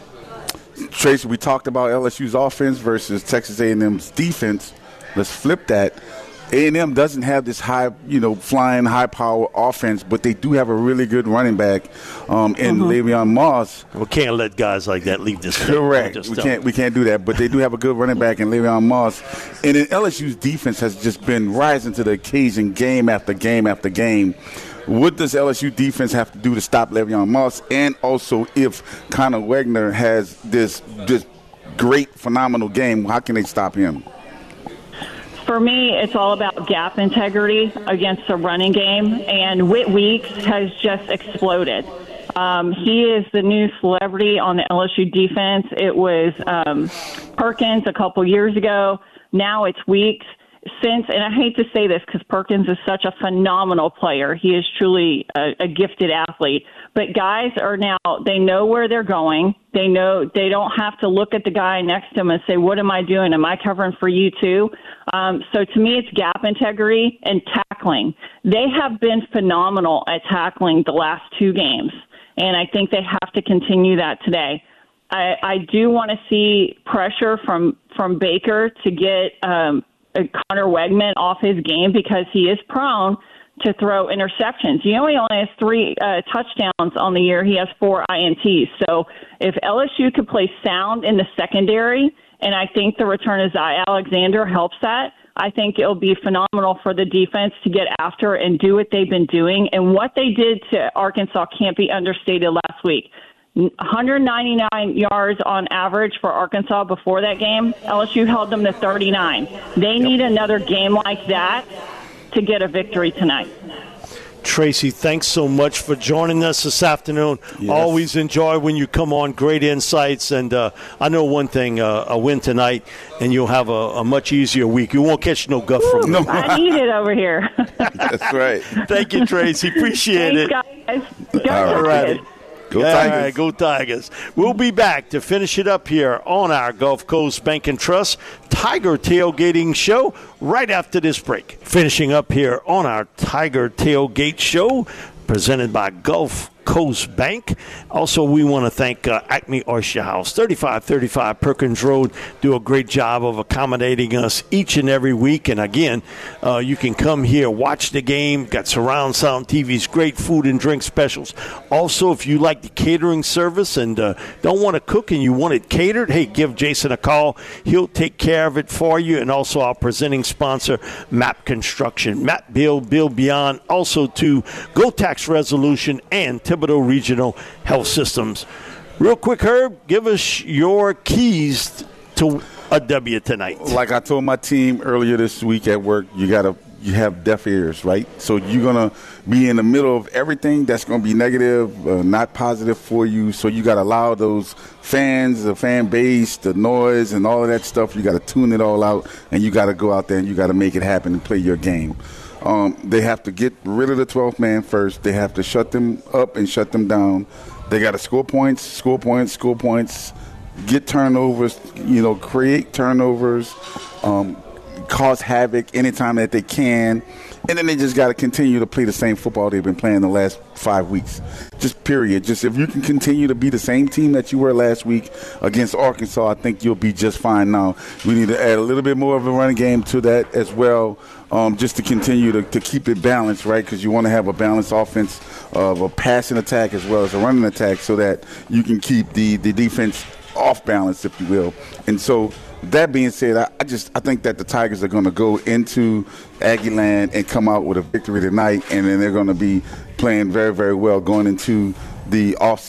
Tracy, we talked about LSU's offense versus Texas A&M's defense. Let's flip that. A&M doesn't have this high, flying, high-power offense, but they do have a really good running back in Le'Veon Moss. We can't let guys like that leave this. Correct. We can't do that, but they do have a good running back in Le'Veon Moss. And then LSU's defense has just been rising to the occasion game after game after game. what does LSU defense have to do to stop Le'Veon Moss? And also, if Conor Wagner has this great, phenomenal game, how can they stop him? For me, it's all about gap integrity against the running game, and Whit Weeks has just exploded. He is the new celebrity on the LSU defense. It was Perkins a couple years ago. Now it's Weeks. And I hate to say this because Perkins is such a phenomenal player. He is truly a gifted athlete. But guys are now, they know where they're going. They know they don't have to look at the guy next to them and say, what am I doing? Am I covering for you too? So to me, it's gap integrity and tackling. They have been phenomenal at tackling the last 2 games, and I think they have to continue that today. I do want to see pressure from Baker to get Conor Wegman off his game because he is prone to throw interceptions. He only has 3 touchdowns on the year. He has 4 INTs. So if LSU could play sound in the secondary, and I think the return of Zy Alexander helps that, I think it'll be phenomenal for the defense to get after and do what they've been doing. And what they did to Arkansas can't be understated last week. 199 yards on average for Arkansas before that game. LSU held them to 39. They need another game like that to get a victory tonight. Tracy, thanks so much for joining us this afternoon. Yes. Always enjoy when you come on. Great insights. And I know one thing, a win tonight, and you'll have a much easier week. You won't catch no guff from me. I need it over here. That's right. Thank you, Tracy. Appreciate it. Thanks, guys. All right. Go Tigers. All right, go Tigers. We'll be back to finish it up here on our Gulf Coast Bank and Trust Tiger Tailgating Show right after this break. Finishing up here on our Tiger Tailgate Show presented by Gulf Coast Bank. Also, we want to thank Acme Oyster House, 3535 Perkins Road. Do a great job of accommodating us each and every week. And again, you can come here, watch the game. Got surround sound TVs, great food and drink specials. Also, if you like the catering service and don't want to cook and you want it catered, hey, give Jason a call. He'll take care of it for you. And also our presenting sponsor, MAP Construction. MAP Build Beyond. Also to Go Tax Resolution and Thibodeau Regional Health Systems. Real quick, Herb, give us your keys to a W tonight. Like I told my team earlier this week at work, you have deaf ears, right? So you're going to be in the middle of everything that's going to be negative, not positive for you. So you got to allow those fans, the fan base, the noise, and all of that stuff. You got to tune it all out, and you got to go out there and you got to make it happen and play your game. They have to get rid of the 12th man first. They have to shut them up and shut them down. They got to score points, get turnovers, create turnovers, cause havoc anytime that they can. And then they just got to continue to play the same football they've been playing the last 5 weeks. Just period. Just if you can continue to be the same team that you were last week against Arkansas, I think you'll be just fine now. We need to add a little bit more of a running game to that as well, just to continue to keep it balanced, right? Because you want to have a balanced offense of a passing attack as well as a running attack so that you can keep the defense off balance, if you will. And so that being said, I think that the Tigers are going to go into Aggieland and come out with a victory tonight, and then they're going to be playing very, very well going into the off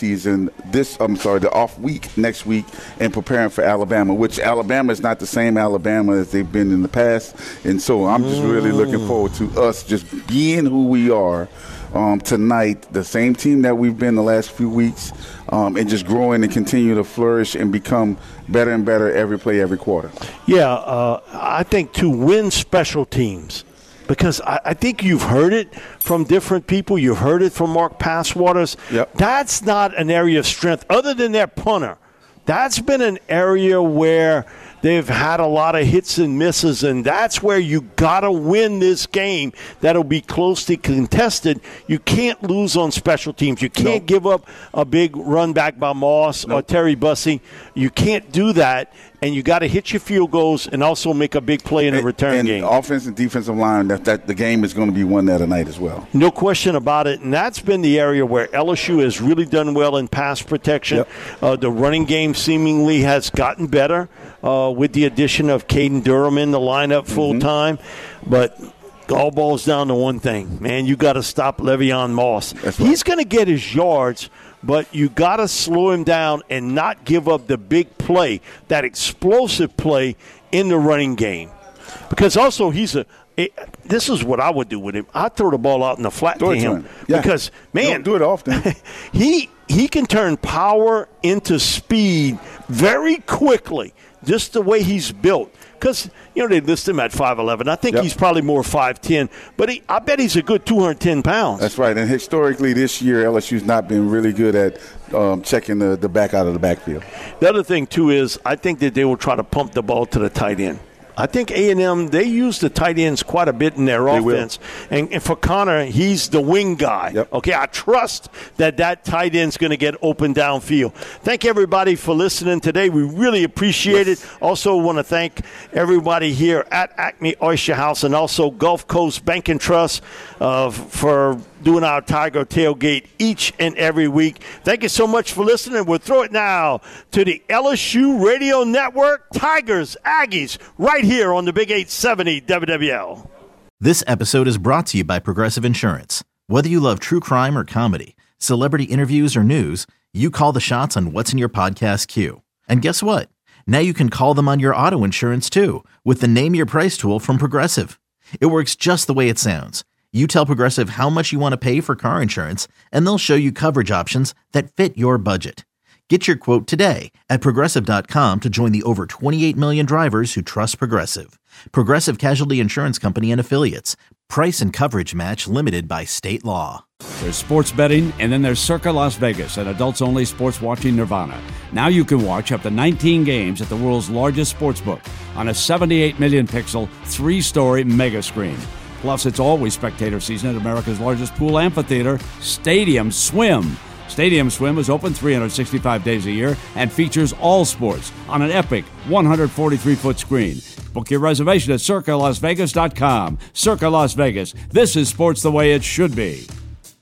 week next week and preparing for Alabama, which Alabama is not the same Alabama as they've been in the past. And so I'm just really looking forward to us just being who we are tonight, the same team that we've been the last few weeks, and just growing and continue to flourish and become better and better every play, every quarter. Yeah, I think to win special teams, because I think you've heard it from different people. You've heard it from Mark Passwaters. Yep. That's not an area of strength other than their punter. That's been an area where they've had a lot of hits and misses, and that's where you got to win this game. That'll be closely contested. You can't lose on special teams. You can't give up a big run back by Moss or Terry Bussey. You can't do that, and you got to hit your field goals and also make a big play in the return game. Offense and defensive line, that the game is going to be won that night as well. No question about it, and that's been the area where LSU has really done well in pass protection. Yep. The running game seemingly has gotten better with the addition of Caden Durham in the lineup full time. But all boils down to one thing, man. You got to stop Le'Veon Moss. That's right. He's going to get his yards, but you got to slow him down and not give up the big play, that explosive play in the running game. Because also this is what I would do with him. I'd throw the ball out in the flat to him. Yeah. Because, man. Don't do it often. He can turn power into speed very quickly, just the way he's built. Because, they list him at 5'11". I think he's probably more 5'10", but I bet he's a good 210 pounds. That's right. And historically this year, LSU's not been really good at checking the back out of the backfield. The other thing, too, is I think that they will try to pump the ball to the tight end. I think A&M, they use the tight ends quite a bit in their offense. And for Connor, he's the wing guy. Yep. Okay, I trust that tight end's going to get open downfield. Thank everybody for listening today. We really appreciate it. Also want to thank everybody here at Acme Oyster House and also Gulf Coast Bank and Trust for doing our Tiger Tailgate each and every week. Thank you so much for listening. We'll throw it now to the LSU Radio Network, Tigers, Aggies, right here on the Big 870 WWL. This episode is brought to you by Progressive Insurance. Whether you love true crime or comedy, celebrity interviews or news, you call the shots on what's in your podcast queue. And guess what? Now you can call them on your auto insurance too with the Name Your Price tool from Progressive. It works just the way it sounds. You tell Progressive how much you want to pay for car insurance, and they'll show you coverage options that fit your budget. Get your quote today at Progressive.com to join the over 28 million drivers who trust Progressive. Progressive Casualty Insurance Company and Affiliates. Price and coverage match limited by state law. There's sports betting, and then there's Circa Las Vegas, an adults-only sports watching nirvana. Now you can watch up to 19 games at the world's largest sportsbook on a 78 million pixel, 3-story mega screen. Plus, it's always spectator season at America's largest pool amphitheater, Stadium Swim. Stadium Swim is open 365 days a year and features all sports on an epic 143-foot screen. Book your reservation at CircaLasVegas.com. Circa Las Vegas. This is sports the way it should be.